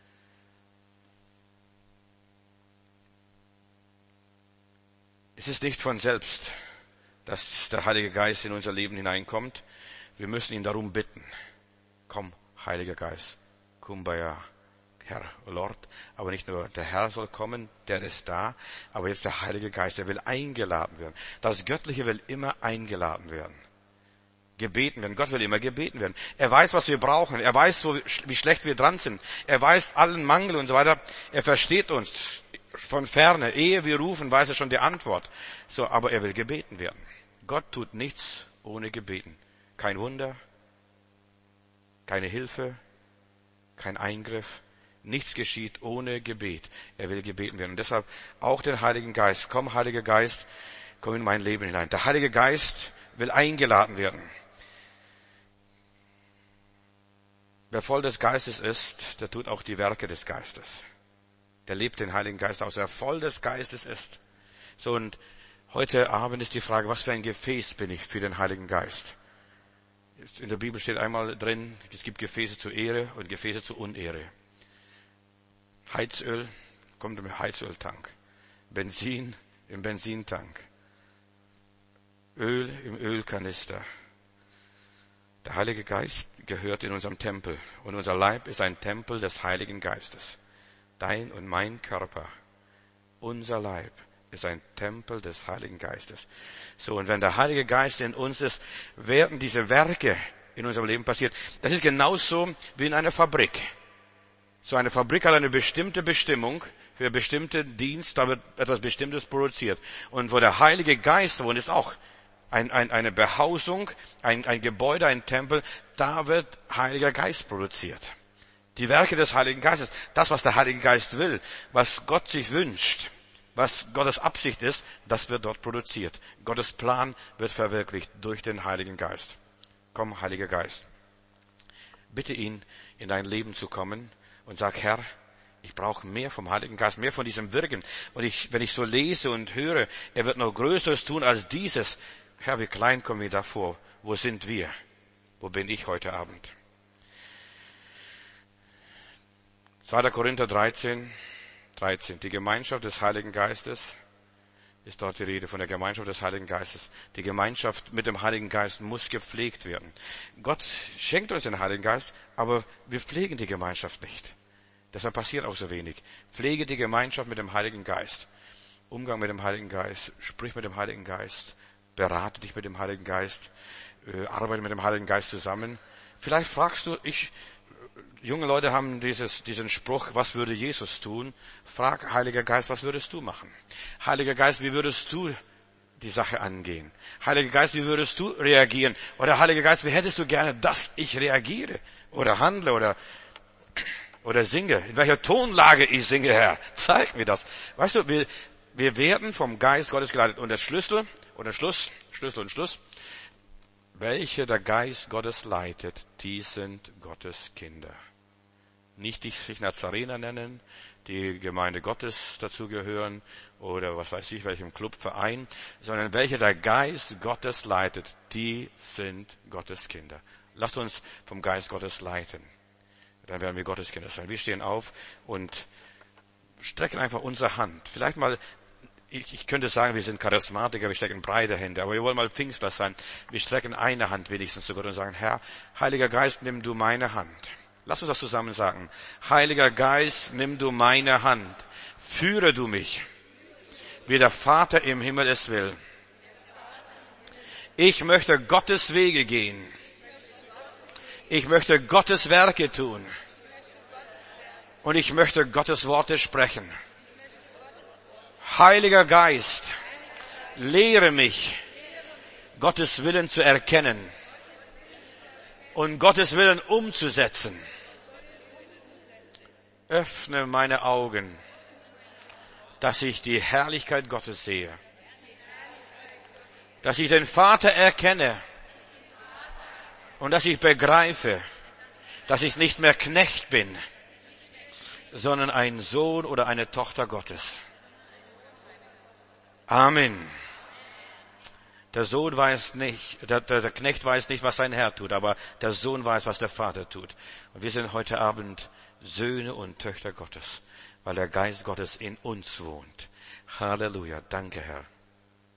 Es ist nicht von selbst, dass der Heilige Geist in unser Leben hineinkommt. Wir müssen ihn darum bitten. Komm, Heiliger Geist, Kumbaya, Herr, Lord. Aber nicht nur der Herr soll kommen, der ist da, aber jetzt der Heilige Geist, der will eingeladen werden. Das Göttliche will immer eingeladen werden. Gebeten werden. Gott will immer gebeten werden. Er weiß, was wir brauchen. Er weiß, wie schlecht wir dran sind. Er weiß allen Mangel und so weiter. Er versteht uns von ferne. Ehe wir rufen, weiß er schon die Antwort. So, aber er will gebeten werden. Gott tut nichts ohne Gebeten. Kein Wunder, keine Hilfe, kein Eingriff. Nichts geschieht ohne Gebet. Er will gebeten werden. Und deshalb auch den Heiligen Geist. Komm, Heiliger Geist, komm in mein Leben hinein. Der Heilige Geist will eingeladen werden. Wer voll des Geistes ist, der tut auch die Werke des Geistes. Der lebt den Heiligen Geist aus. Wer voll des Geistes ist. So, und heute Abend ist die Frage, was für ein Gefäß bin ich für den Heiligen Geist? In der Bibel steht einmal drin, es gibt Gefäße zur Ehre und Gefäße zur Unehre. Heizöl kommt im Heizöltank. Benzin im Benzintank. Öl im Ölkanister. Der Heilige Geist gehört in unserem Tempel. Und unser Leib ist ein Tempel des Heiligen Geistes. Dein und mein Körper, unser Leib, ist ein Tempel des Heiligen Geistes. So, und wenn der Heilige Geist in uns ist, werden diese Werke in unserem Leben passiert. Das ist genauso wie in einer Fabrik. So eine Fabrik hat eine bestimmte Bestimmung für einen bestimmten Dienst, da wird etwas Bestimmtes produziert. Und wo der Heilige Geist wohnt, ist auch ein, ein, eine Behausung, ein, ein Gebäude, ein Tempel, da wird Heiliger Geist produziert. Die Werke des Heiligen Geistes, das, was der Heilige Geist will, was Gott sich wünscht, was Gottes Absicht ist, das wird dort produziert. Gottes Plan wird verwirklicht durch den Heiligen Geist. Komm, Heiliger Geist. Bitte ihn, in dein Leben zu kommen und sag, Herr, ich brauche mehr vom Heiligen Geist, mehr von diesem Wirken. Und ich, wenn ich so lese und höre, er wird noch Größeres tun als dieses. Herr, wie klein kommen wir davor? Wo sind wir? Wo bin ich heute Abend? zweiter Korinther dreizehn, dreizehn. Die Gemeinschaft des Heiligen Geistes ist dort die Rede von der Gemeinschaft des Heiligen Geistes. Die Gemeinschaft mit dem Heiligen Geist muss gepflegt werden. Gott schenkt uns den Heiligen Geist, aber wir pflegen die Gemeinschaft nicht. Deshalb passiert auch so wenig. Pflege die Gemeinschaft mit dem Heiligen Geist. Umgang mit dem Heiligen Geist. Sprich mit dem Heiligen Geist. Berate dich mit dem Heiligen Geist. Äh, arbeite mit dem Heiligen Geist zusammen. Vielleicht fragst du, ich, junge Leute haben dieses, diesen Spruch, was würde Jesus tun? Frag, Heiliger Geist, was würdest du machen? Heiliger Geist, wie würdest du die Sache angehen? Heiliger Geist, wie würdest du reagieren? Oder Heiliger Geist, wie hättest du gerne, dass ich reagiere? Oder handle oder Oder singe. In welcher Tonlage ich singe, Herr. Zeig mir das. Weißt du, wir, wir werden vom Geist Gottes geleitet. Und der Schlüssel, und der Schluss, Schlüssel und Schluss. Welche der Geist Gottes leitet, die sind Gottes Kinder. Nicht die sich Nazarener nennen, die Gemeinde Gottes dazugehören, oder was weiß ich, welchem Club, Verein, sondern welche der Geist Gottes leitet, die sind Gottes Kinder. Lasst uns vom Geist Gottes leiten. Dann werden wir Gottes Kinder sein. Wir stehen auf und strecken einfach unsere Hand. Vielleicht mal, ich, ich könnte sagen, wir sind Charismatiker, wir strecken breite Hände, aber wir wollen mal Pfingstler sein. Wir strecken eine Hand wenigstens zu Gott und sagen, Herr, Heiliger Geist, nimm du meine Hand. Lass uns das zusammen sagen. Heiliger Geist, nimm du meine Hand. Führe du mich, wie der Vater im Himmel es will. Ich möchte Gottes Wege gehen. Ich möchte Gottes Werke tun. Und ich möchte Gottes Worte sprechen. Heiliger Geist, lehre mich, Gottes Willen zu erkennen und Gottes Willen umzusetzen. Öffne meine Augen, dass ich die Herrlichkeit Gottes sehe. Dass ich den Vater erkenne. Und dass ich begreife, dass ich nicht mehr Knecht bin, sondern ein Sohn oder eine Tochter Gottes. Amen. Der Sohn weiß nicht, der, der, der Knecht weiß nicht, was sein Herr tut, aber der Sohn weiß, was der Vater tut. Und wir sind heute Abend Söhne und Töchter Gottes, weil der Geist Gottes in uns wohnt. Halleluja. Danke, Herr.